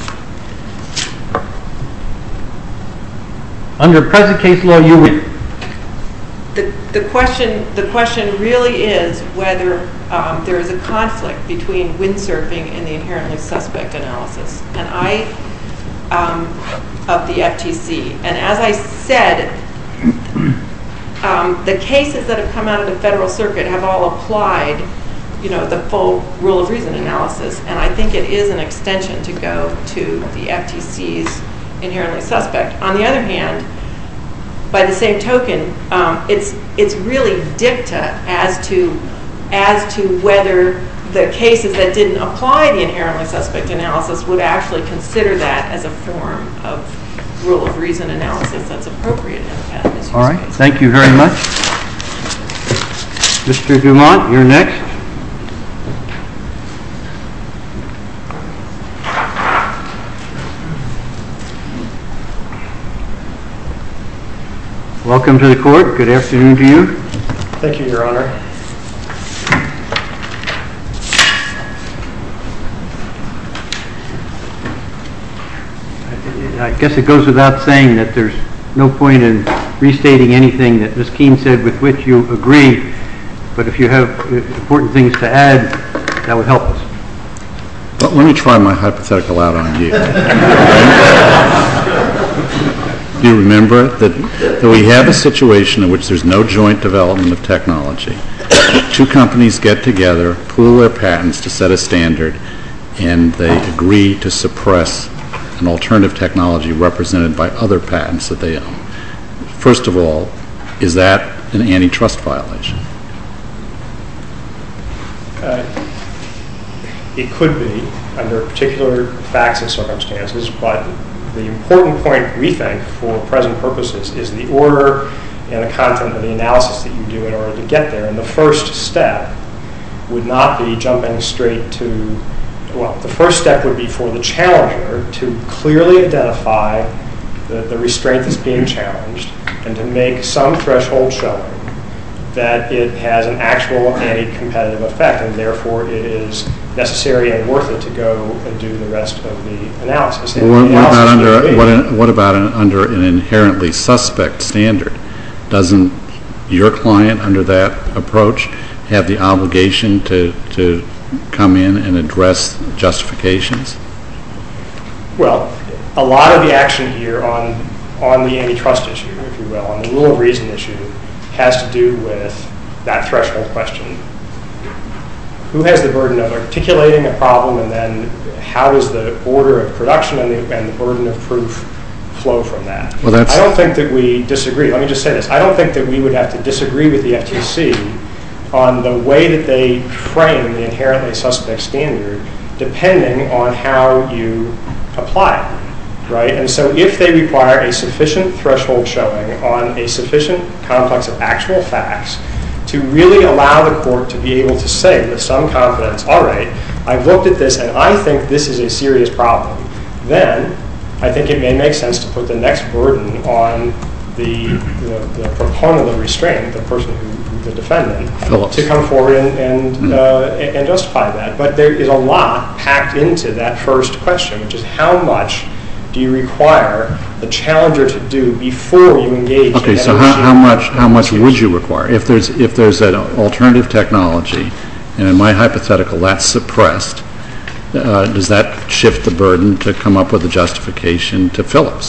Under present case law, you would. The, the question the question really is whether um, there is a conflict between windsurfing and the inherently suspect analysis, and I um, of the F T C. And as I said, um, the cases that have come out of the Federal Circuit have all applied, you know, the full rule of reason analysis, and I think it is an extension to go to the F T C's inherently suspect. On the other hand, by the same token, um, it's it's really dicta as to as to whether the cases that didn't apply the inherently suspect analysis would actually consider that as a form of rule of reason analysis that's appropriate in a patent misuse All right. case. Thank you very much. Mister Dumont, you're next. Welcome to the court. Good afternoon to you. Thank you, Your Honor. I guess it goes without saying that there's no point in restating anything that Miz Keene said with which you agree, but if you have important things to add, that would help us. But let me try my hypothetical out on you. Do you remember that, that we have a situation in which there's no joint development of technology? Two companies get together, pool their patents to set a standard, and they agree to suppress an alternative technology represented by other patents that they own. First of all, is that an antitrust violation? Uh, it could be under particular facts and circumstances, but the important point, we think, for present purposes is the order and the content of the analysis that you do in order to get there. And the first step would not be jumping straight to, well, the first step would be for the challenger to clearly identify the, the restraint that's being challenged and to make some threshold showing that it has an actual anti-competitive effect, and therefore it is necessary and worth it to go and do the rest of the analysis. Well, what, what about under what, what about an, under an inherently suspect standard? Doesn't your client, under that approach, have the obligation to to come in and address justifications? Well, a lot of the action here on on the antitrust issue, if you will, on the rule of reason issue, has to do with that threshold question. Who has the burden of articulating a problem, and then how does the order of production and the, and the burden of proof flow from that. Well, that's- I don't think that we disagree. Let me just say this. I don't think that we would have to disagree with the F T C on the way that they frame the inherently suspect standard, depending on how you apply it, right? And so if they require a sufficient threshold showing on a sufficient complex of actual facts to really allow the court to be able to say with some confidence, all right, I've looked at this and I think this is a serious problem, then I think it may make sense to put the next burden on the, the, the proponent of restraint, the person who, the defendant, Phillips. to come forward and and, mm. uh, and justify that. But there is a lot packed into that first question, which is how much do you require the challenger to do before you engage? Okay, in so how, how much how much would you require if there's if there's an alternative technology, and in my hypothetical that's suppressed? Uh, does that shift the burden to come up with a justification to Phillips?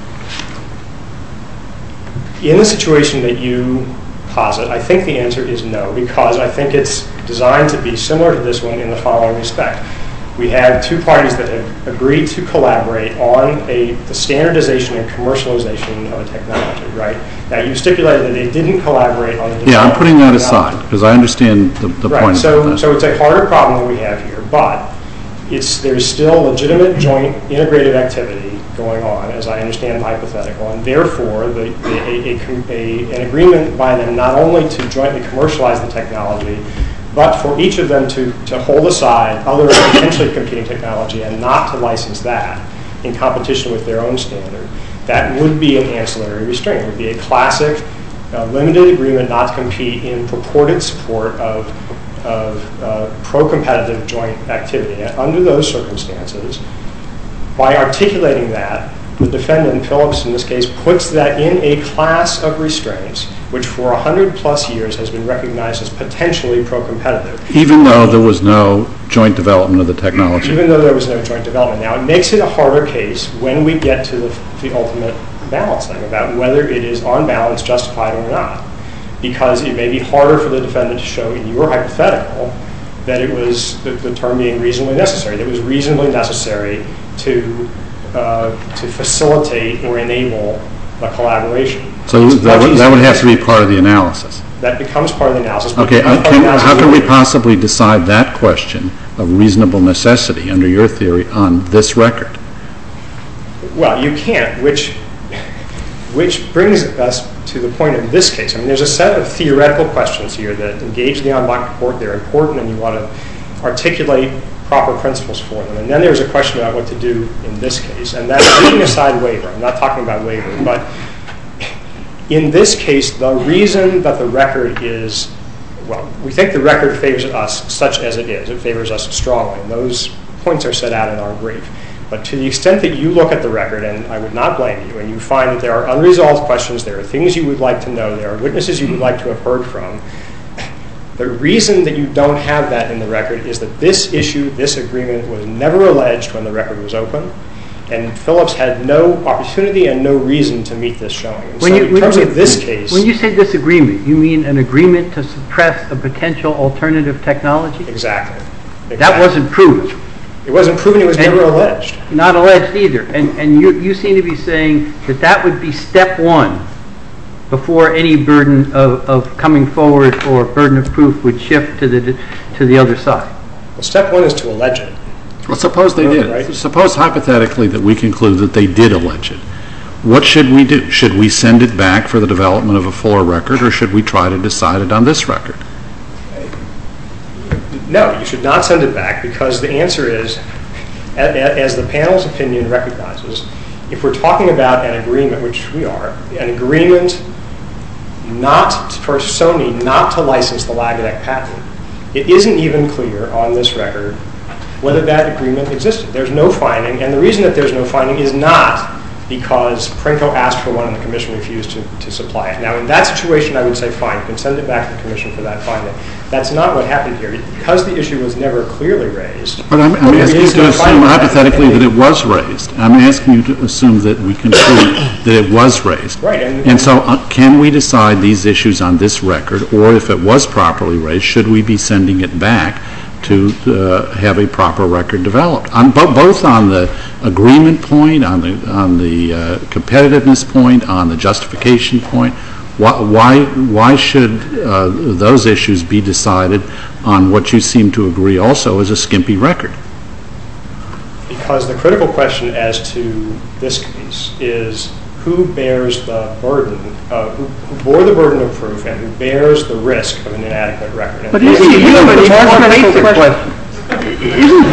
In the situation that you posit, I think the answer is no, because I think it's designed to be similar to this one in the following respect. We have two parties that have agreed to collaborate on a, the standardization and commercialization of a technology, right? Now, you stipulated that they didn't collaborate on the Yeah, I'm putting that technology. aside, because I understand the, the right. point So, about that. so it's a harder problem that we have here, but it's, there's still legitimate joint integrated activity going on, as I understand the hypothetical, and therefore the, the, a, a, a, an agreement by them not only to jointly commercialize the technology, but for each of them to, to hold aside other potentially competing technology and not to license that in competition with their own standard. That would be an ancillary restraint. It would be a classic uh, limited agreement not to compete in purported support of, of uh, pro-competitive joint activity. And under those circumstances, by articulating that, the defendant, Phillips in this case, puts that in a class of restraints which for one hundred plus years has been recognized as potentially pro-competitive. Even though there was no joint development of the technology? Even though there was no joint development. Now, it makes it a harder case when we get to the, the ultimate balancing about whether it is on balance justified or not, because it may be harder for the defendant to show in your hypothetical that it was, the, the term being reasonably necessary, that it was reasonably necessary to uh, to facilitate or enable the collaboration. So that would, that would have to be part of the analysis. That becomes part of the analysis. Okay, uh, can, how can we possibly decide that question of reasonable necessity under your theory on this record? Well, you can't, which, which brings us to the point of this case. I mean, there's a set of theoretical questions here that engage the en banc court. They're important, and you want to articulate proper principles for them. And then there's a question about what to do in this case, and that's leaving aside waiver. I'm not talking about waiver, but in this case, the reason that the record is, well, we think the record favors us such as it is. It favors us strongly, and those points are set out in our brief. But to the extent that you look at the record, and I would not blame you, and you find that there are unresolved questions, there are things you would like to know, there are witnesses you would like to have heard from, the reason that you don't have that in the record is that this issue, this agreement, was never alleged when the record was open, and Phillips had no opportunity and no reason to meet this showing. And When so you, in when terms you- of this case, When you say disagreement, you mean an agreement to suppress a potential alternative technology? exactly. That exactly. wasn't proven. It wasn't proven. It was And- never alleged. Not alleged either. And, and you, you seem to be saying that that would be step one before any burden of, of coming forward or burden of proof would shift to the, to the other side. Well, step one is to allege it. Well, suppose they did. Right. Suppose hypothetically that we conclude that they did allege it. What should we do? Should we send it back for the development of a fuller record, or should we try to decide it on this record? No, you should not send it back, because the answer is, a- a- as the panel's opinion recognizes, if we're talking about an agreement, which we are, an agreement not t- for Sony not to license the Lagadec patent, it isn't even clear on this record whether that agreement existed. There's no finding, and the reason that there's no finding is not because Prinko asked for one and the commission refused to, to supply it. Now, in that situation, I would say, fine, you can send it back to the commission for that finding. That's not what happened here. Because the issue was never clearly raised. But I'm, I'm there asking you is to no assume finding hypothetically that it was raised. I'm asking you to assume that we conclude that it was raised. Right. And, And so uh, can we decide these issues on this record, or if it was properly raised, should we be sending it back to uh, have a proper record developed, on bo- both on the agreement point, on the on the uh, competitiveness point, on the justification point. Why why, why should uh, those issues be decided on what you seem to agree also is a skimpy record? Because the critical question as to this case is who bears the burden, uh, who, who bore the burden of proof and who bears the risk of an inadequate record. But isn't the more critical question, isn't,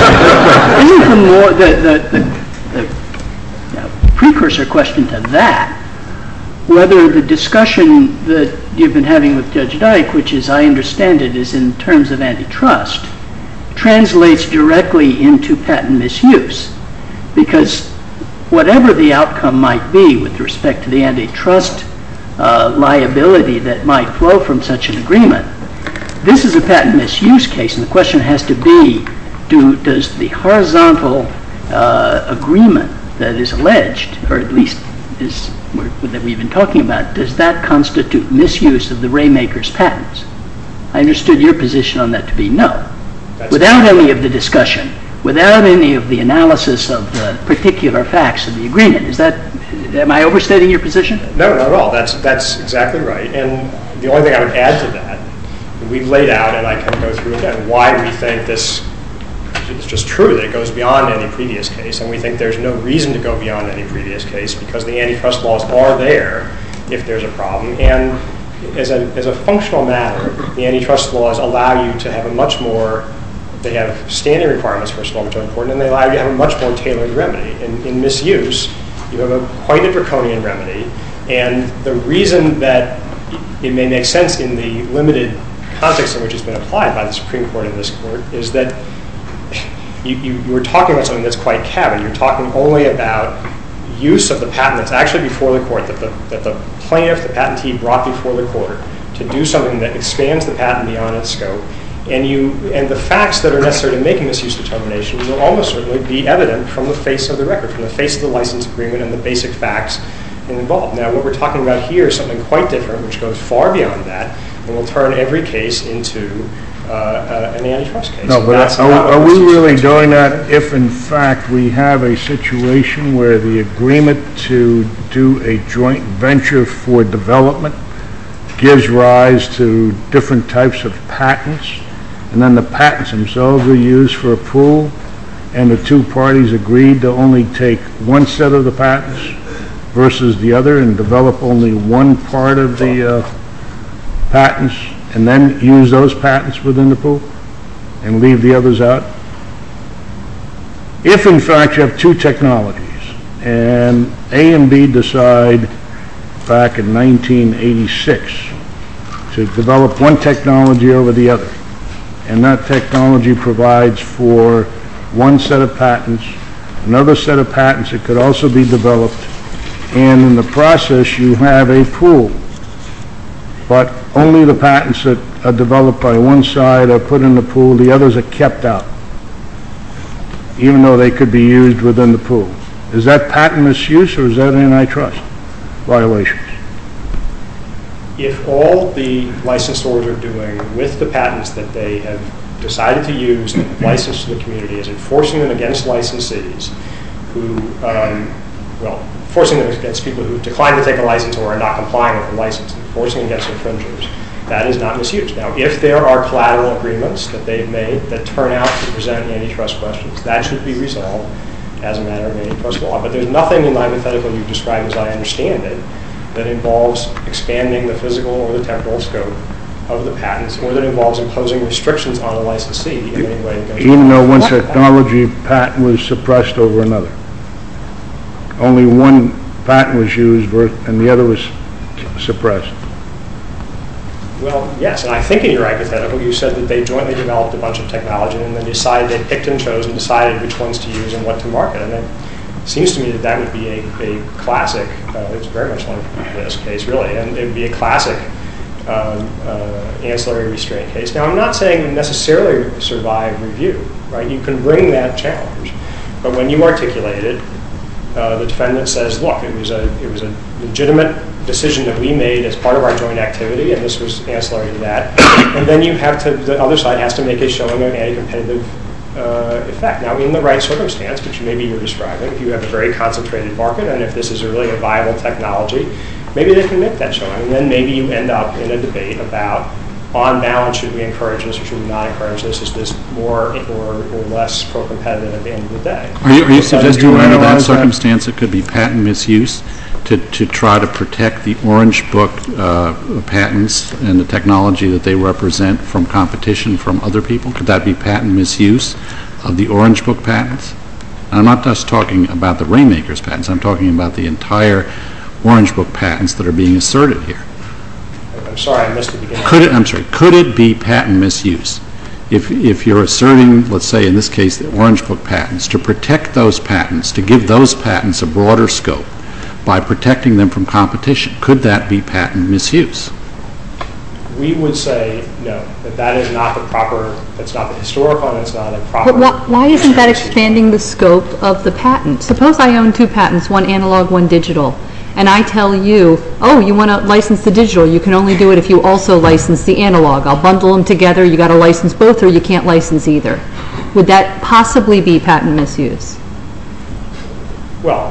isn't the more, the, the, the, the uh, precursor question to that, whether the discussion that you've been having with Judge Dyke, which as I understand it is in terms of antitrust, translates directly into patent misuse? Because whatever the outcome might be with respect to the antitrust uh, liability that might flow from such an agreement, this is a patent misuse case, and the question has to be, do, does the horizontal uh, agreement that is alleged, or at least is that we've been talking about, does that constitute misuse of the Raymaker's patents? I understood your position on that to be no. That's without any of the discussion, without any of the analysis of the particular facts of the agreement. Is that, am I overstating your position? No, not at all. That's, that's exactly right. And the only thing I would add to that, we've laid out, and I can go through again, why we think this is just true, that it goes beyond any previous case, and we think there's no reason to go beyond any previous case because the antitrust laws are there if there's a problem. And as a, as a functional matter, the antitrust laws allow you to have a much more, they have standing requirements, first of all, which are important, and they allow you to have a much more tailored remedy. In, in misuse, you have a quite a draconian remedy, and the reason that it may make sense in the limited context in which it's been applied by the Supreme Court and this Court is that you, you, you were talking about something that's quite cabin. You're talking only about use of the patent that's actually before the Court, that the, that the plaintiff, the patentee, brought before the Court to do something that expands the patent beyond its scope. And you and the facts that are necessary to make a misuse determination will almost certainly be evident from the face of the record, from the face of the license agreement and the basic facts involved. Now, what we're talking about here is something quite different, which goes far beyond that, and will turn every case into uh, uh, an antitrust case. No, but are, are we really doing that if, in fact, we have a situation where the agreement to do a joint venture for development gives rise to different types of patents, and then the patents themselves are used for a pool, and the two parties agreed to only take one set of the patents versus the other and develop only one part of the uh, patents and then use those patents within the pool and leave the others out? If, in fact, you have two technologies and A and B decide back in nineteen eighty-six to develop one technology over the other, and that technology provides for one set of patents, another set of patents that could also be developed, and in the process you have a pool, but only the patents that are developed by one side are put in the pool, the others are kept out, even though they could be used within the pool. Is that patent misuse or is that antitrust violations? If all the licensors are doing with the patents that they have decided to use and license to the community is enforcing them against licensees who, um, well, enforcing them against people who decline to take a license or are not complying with the license, enforcing against infringers, that is not misuse. Now, if there are collateral agreements that they've made that turn out to present antitrust questions, that should be resolved as a matter of antitrust law. But there's nothing in the hypothetical you've described, as I understand it, that involves expanding the physical or the temporal scope of the patents, or that involves imposing restrictions on a licensee in any way. Even though one technology patent was suppressed over another. Only one patent was used and the other was suppressed. Well, yes, and I think in your hypothetical you said that they jointly developed a bunch of technology and then decided, they picked and chose and decided which ones to use and what to market. And it seems to me that that would be a, a classic, uh, it's very much like this case really, and it would be a classic um, uh, ancillary restraint case. Now, I'm not saying it would necessarily survive review, right? You can bring that challenge, but when you articulate it, uh, the defendant says, look, it was a, it was a legitimate decision that we made as part of our joint activity, and this was ancillary to that. And then you have to, the other side has to make a showing of anti-competitive uh, effect. Now, in the right circumstance, which maybe you're describing, if you have a very concentrated market, and if this is a really a viable technology, maybe they can make that showing. And then maybe you end up in a debate about, on balance, should we encourage this or should we not encourage this? Is this more or, or less pro-competitive at the end of the day? Are you, are you suggesting you under that analyze that? circumstance it could be patent misuse to, to try to protect the Orange Book uh, patents and the technology that they represent from competition from other people? Could that be patent misuse of the Orange Book patents? And I'm not just talking about the Rainmakers patents. I'm talking about the entire Orange Book patents that are being asserted here. I'm sorry, I missed the beginning. Could it, I'm sorry, could it be patent misuse if, if you're asserting, let's say in this case, the Orange Book patents, to protect those patents, to give those patents a broader scope by protecting them from competition? Could that be patent misuse? We would say no, that that is not the proper, that's not the historical, and it's not a proper... But why, why isn't that expanding the scope of the patent? Suppose I own two patents, one analog, one digital, and I tell you, oh, you want to license the digital, you can only do it if you also license the analog. I'll bundle them together, you got to license both or you can't license either. Would that possibly be patent misuse? Well,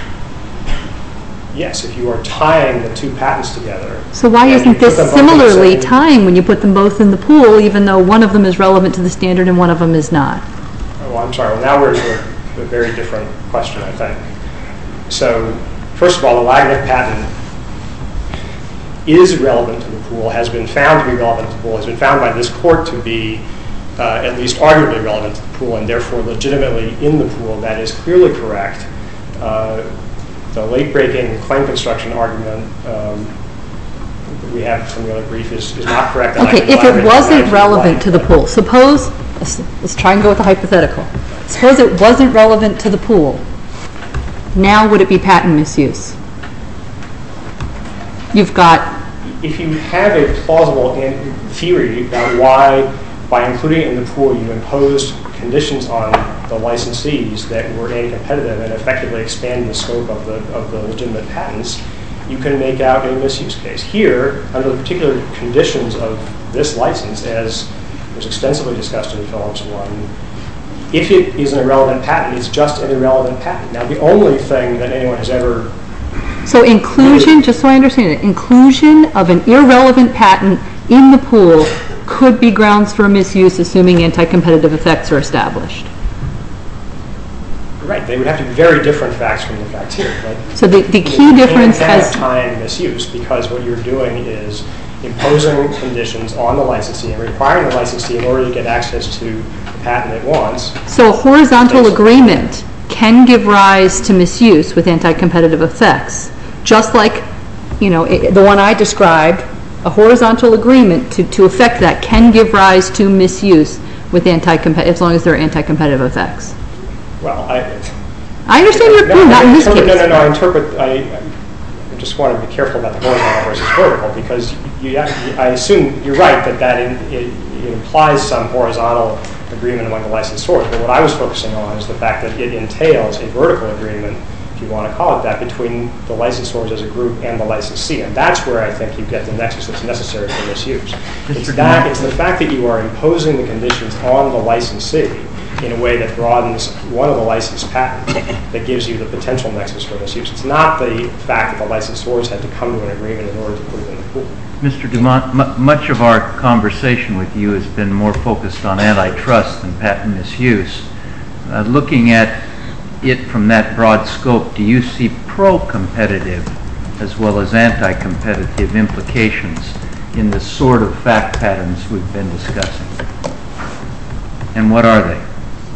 yes, if you are tying the two patents together... So why isn't this similarly tying when you put them both in the pool, even though one of them is relevant to the standard and one of them is not? Oh, I'm sorry. Well, now we're to a very different question, I think. So, first of all, the Wagner patent is relevant to the pool, has been found to be relevant to the pool, has been found by this court to be uh, at least arguably relevant to the pool, and therefore legitimately in the pool. That is clearly correct. Uh, the late-breaking claim construction argument um, that we have from the other brief is, is not correct. Okay, if it wasn't relevant to the pool, suppose, let's, let's try and go with the hypothetical. Suppose it wasn't relevant to the pool. Now would it be patent misuse? You've got... If you have a plausible in theory about why, by including it in the pool, you imposed conditions on the licensees that were anti-competitive and effectively expanded the scope of the, of the legitimate patents, you can make out a misuse case. Here, under the particular conditions of this license, as was extensively discussed in Phillips one, if it is an irrelevant patent, it's just an irrelevant patent. Now, the only thing that anyone has ever... So inclusion, just so I understand it, inclusion of an irrelevant patent in the pool could be grounds for misuse, assuming anti-competitive effects are established. Right, they would have to be very different facts from the facts here. Right? So the, the key difference has... You can't have time misuse, because what you're doing is imposing conditions on the licensee and requiring the licensee in order to get access to the patent it wants. So a horizontal agreement can give rise to misuse with anti-competitive effects, just like, you know, it, the one I described, a horizontal agreement to, to affect that can give rise to misuse with anti-competitive, as long as there are anti-competitive effects. Well, I... I understand your point, no, not in this case. No, no, no, I interpret... I, I just want to be careful about the horizontal versus vertical, because you, I assume you're right that that in, it, it implies some horizontal agreement among the licensors, but what I was focusing on is the fact that it entails a vertical agreement, if you want to call it that, between the licensors as a group and the licensee, and that's where I think you get the nexus that's necessary for misuse. It's that, it's the fact that you are imposing the conditions on the licensee in a way that broadens one of the licensed patents that gives you the potential nexus for misuse. It's not the fact that the licensors had to come to an agreement in order to put it in the pool. Mister Dumont, m much of our conversation with you has been more focused on antitrust than patent misuse. Uh, looking at it from that broad scope, do you see pro-competitive as well as anti-competitive implications in the sort of fact patterns we've been discussing? And what are they?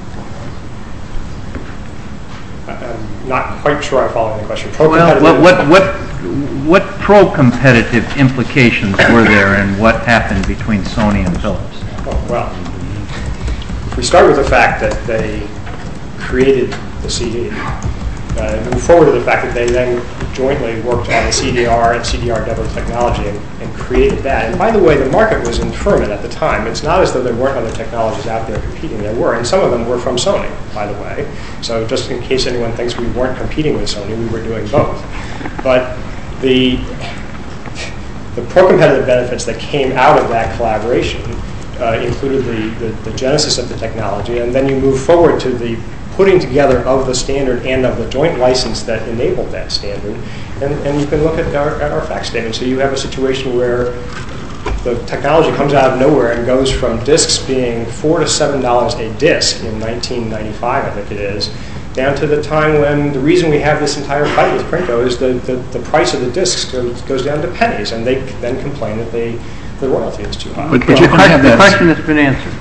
I'm not quite sure I'm following the question. Well, what, what, what, what pro-competitive implications were there and what happened between Sony and Philips? Oh, well, if we start with the fact that they created the C D, uh, move forward to the fact that they then jointly worked on the C D R and C D R W technology and, and created that. And by the way, the market was in ferment at the time. It's not as though there weren't other technologies out there competing. There were, and some of them were from Sony, by the way. So just in case anyone thinks we weren't competing with Sony, we were doing both. But The, the pro-competitive benefits that came out of that collaboration uh, included the, the, the genesis of the technology, and then you move forward to the putting together of the standard and of the joint license that enabled that standard. And, and you can look at our, at our fact statement. So you have a situation where the technology comes out of nowhere and goes from discs being four to seven dollars a disc in nineteen ninety-five, I think it is, down to the time when the reason we have this entire fight with Prinko is the, the, the price of the discs goes, goes down to pennies, and they then complain that they, the royalty is too high. But, but well, the question has been answered.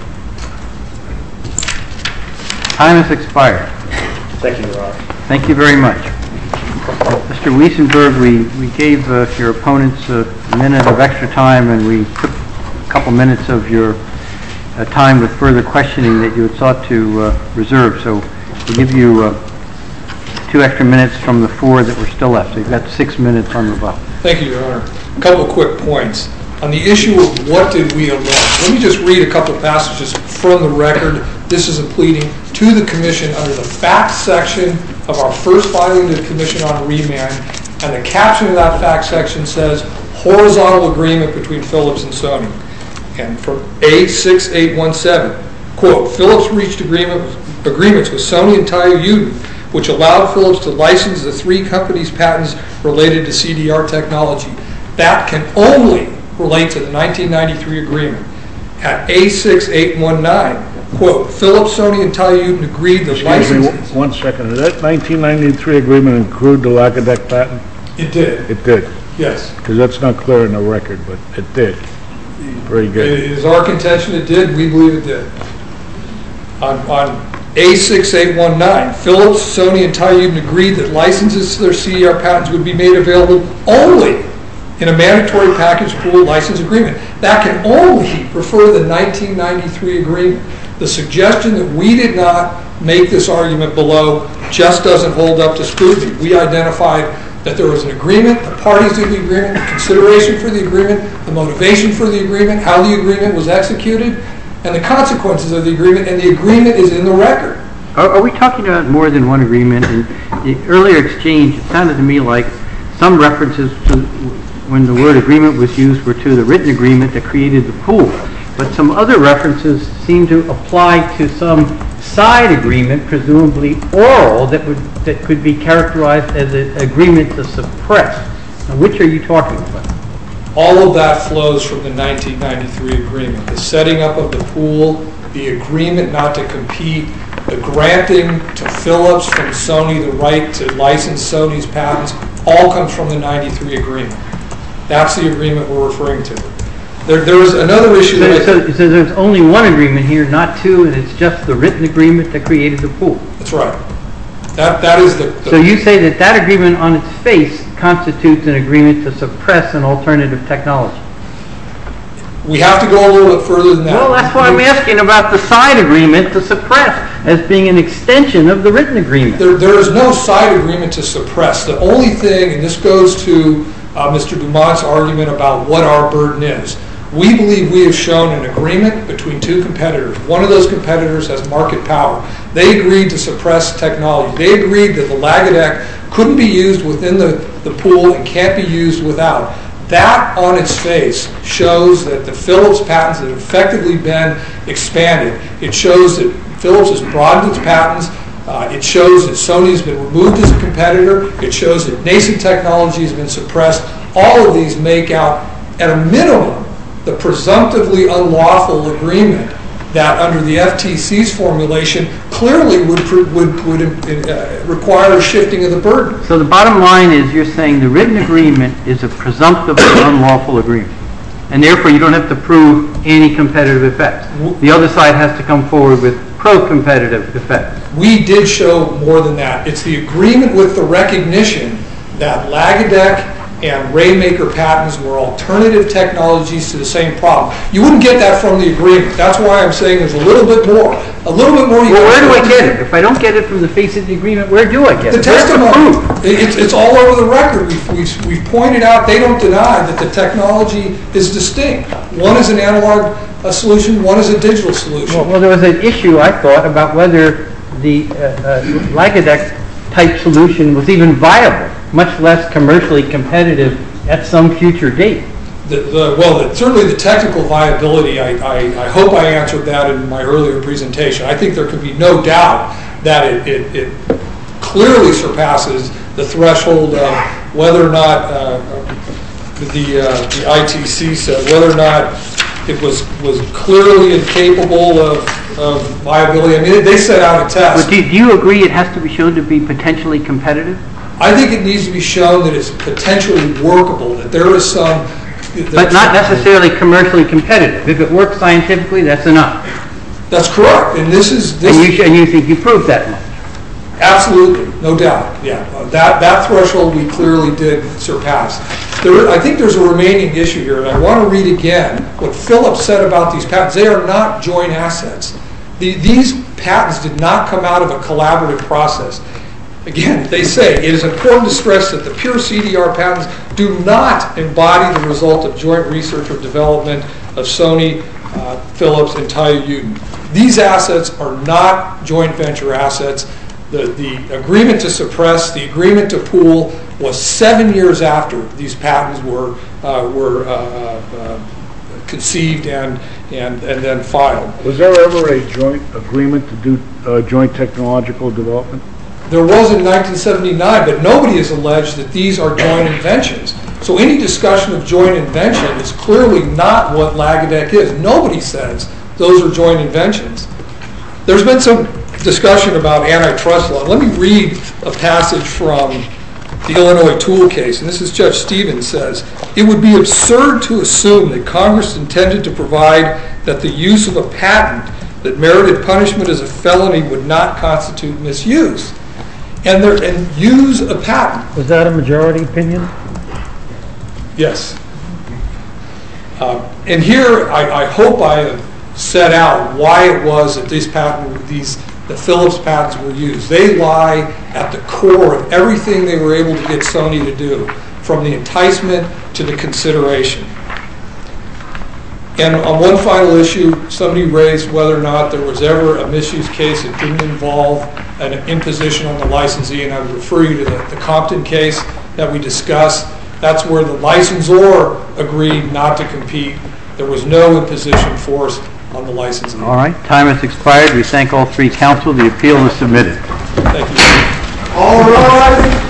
Time has expired. Thank you, Your Honor. Thank you very much. Mister Wiesenberg, we, we gave uh, your opponents a minute of extra time, and we took a couple minutes of your uh, time with further questioning that you had sought to uh, reserve. So we'll give you uh, two extra minutes from the four that were still left. So you've got six minutes on rebuttal. Thank you, Your Honor. A couple quick points. On the issue of what did we allege, let me just read a couple passages from the record. This is a pleading to the Commission under the facts section of our first filing to the Commission on remand, and the caption of that fact section says, horizontal agreement between Philips and Sony. And from A six eight one seven, quote, Philips reached agreement, agreements with Sony and Taiyo, which allowed Philips to license the three companies' patents related to C D R technology. That can only relate to the nineteen ninety-three agreement. At A six eight one nine, quote, Philips, Sony, and Taiyo agreed that licenses... Excuse me, one second. Did that nineteen ninety-three agreement include the Lagadec patent? It did. It did? Yes. Because that's not clear in the record, but it did. Very good. It is our contention it did. We believe it did. On, on A six eight one nine, Philips, Sony, and Taiyo agreed that licenses to their C D R patents would be made available only in a mandatory package pool license agreement. That can only refer to the nineteen ninety-three agreement. The suggestion that we did not make this argument below just doesn't hold up to scrutiny. We identified that there was an agreement, the parties to the agreement, the consideration for the agreement, the motivation for the agreement, how the agreement was executed, and the consequences of the agreement, and the agreement is in the record. Are, are we talking about more than one agreement? In the earlier exchange, it sounded to me like some references to when the word agreement was used were to the written agreement that created the pool. But some other references seem to apply to some side agreement, presumably oral, that would that could be characterized as an agreement to suppress. Now, which are you talking about? All of that flows from the nineteen ninety-three agreement. The setting up of the pool, the agreement not to compete, the granting to Philips from Sony the right to license Sony's patents, all comes from the ninety-three agreement. That's the agreement we're referring to. There, there was another issue. So, that so, so there's only one agreement here, not two, and it's just the written agreement that created the pool. That's right. That that is the, the. So you say that that agreement on its face constitutes an agreement to suppress an alternative technology. We have to go a little bit further than that. Well, that's why I'm asking about the side agreement to suppress as being an extension of the written agreement. There, there is no side agreement to suppress. The only thing, and this goes to uh, Mister Dumont's argument about what our burden is. We believe we have shown an agreement between two competitors. One of those competitors has market power. They agreed to suppress technology. They agreed that the Lagadec couldn't be used within the, the pool and can't be used without. That on its face shows that the Philips patents have effectively been expanded. It shows that Philips has broadened its patents. Uh, it shows that Sony has been removed as a competitor. It shows that nascent technology has been suppressed. All of these make out, at a minimum, the presumptively unlawful agreement that under the F T C's formulation clearly would would, would uh, require a shifting of the burden. So the bottom line is you're saying the written agreement is a presumptively unlawful agreement, and therefore you don't have to prove any competitive effects. The other side has to come forward with pro-competitive effects. We did show more than that. It's the agreement with the recognition that Lagadec and Rainmaker patents were alternative technologies to the same problem. You wouldn't get that from the agreement. That's why I'm saying there's a little bit more. A little bit more. Well, where do I get it? If I don't get it from the face of the agreement, where do I get it? The testimony. It's, it's all over the record. We've, we've, we've pointed out, they don't deny that the technology is distinct. One is an analog a solution, one is a digital solution. Well, well, there was an issue, I thought, about whether the uh, uh, Lagadec type solution was even viable. much less commercially competitive at some future date. The, the, well, the, certainly the technical viability, I, I, I hope I answered that in my earlier presentation. I think there can be no doubt that it, it, it clearly surpasses the threshold of whether or not uh, the, uh, the I T C said, whether or not it was, was clearly incapable of, of viability. I mean, they set out a test. But do, do you agree it has to be shown to be potentially competitive? I think it needs to be shown that it's potentially workable, that there is some... But not necessarily commercially competitive. If it works scientifically, that's enough. That's correct. And this is... This and, you, and you think you proved that much? Absolutely. No doubt. Yeah. Uh, that, that threshold we clearly did surpass. There, I think there's a remaining issue here, and I want to read again what Phillips said about these patents. They are not joint assets. The, these patents did not come out of a collaborative process. Again, they say, it is important to stress that the pure C D R patents do not embody the result of joint research or development of Sony, uh, Philips, and Taiyo Yuden. These assets are not joint venture assets. The, the agreement to suppress, the agreement to pool was seven years after these patents were, uh, were uh, uh, conceived and, and, and then filed. Was there ever a joint agreement to do uh, joint technological development? There was in nineteen seventy-nine, but nobody has alleged that these are joint inventions. So any discussion of joint invention is clearly not what Lagadec is. Nobody says those are joint inventions. There's been some discussion about antitrust law. Let me read a passage from the Illinois Tool case, and this is Judge Stevens says, it would be absurd to assume that Congress intended to provide that the use of a patent that merited punishment as a felony would not constitute misuse. And, there, and use a patent. Was that a majority opinion? Yes. Uh, and here, I, I hope I have set out why it was that these patent, these the Philips patents were used. They lie at the core of everything they were able to get Sony to do, from the enticement to the consideration. And on one final issue, somebody raised whether or not there was ever a misuse case that didn't involve an imposition on the licensee, and I would refer you to the, the Compton case that we discussed. That's where the licensor agreed not to compete. There was no imposition forced on the licensee. All right. Time has expired. We thank all three counsel. The appeal is submitted. Thank you. All right.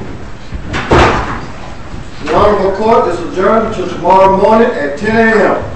The Honorable Court is adjourned until tomorrow morning at ten a m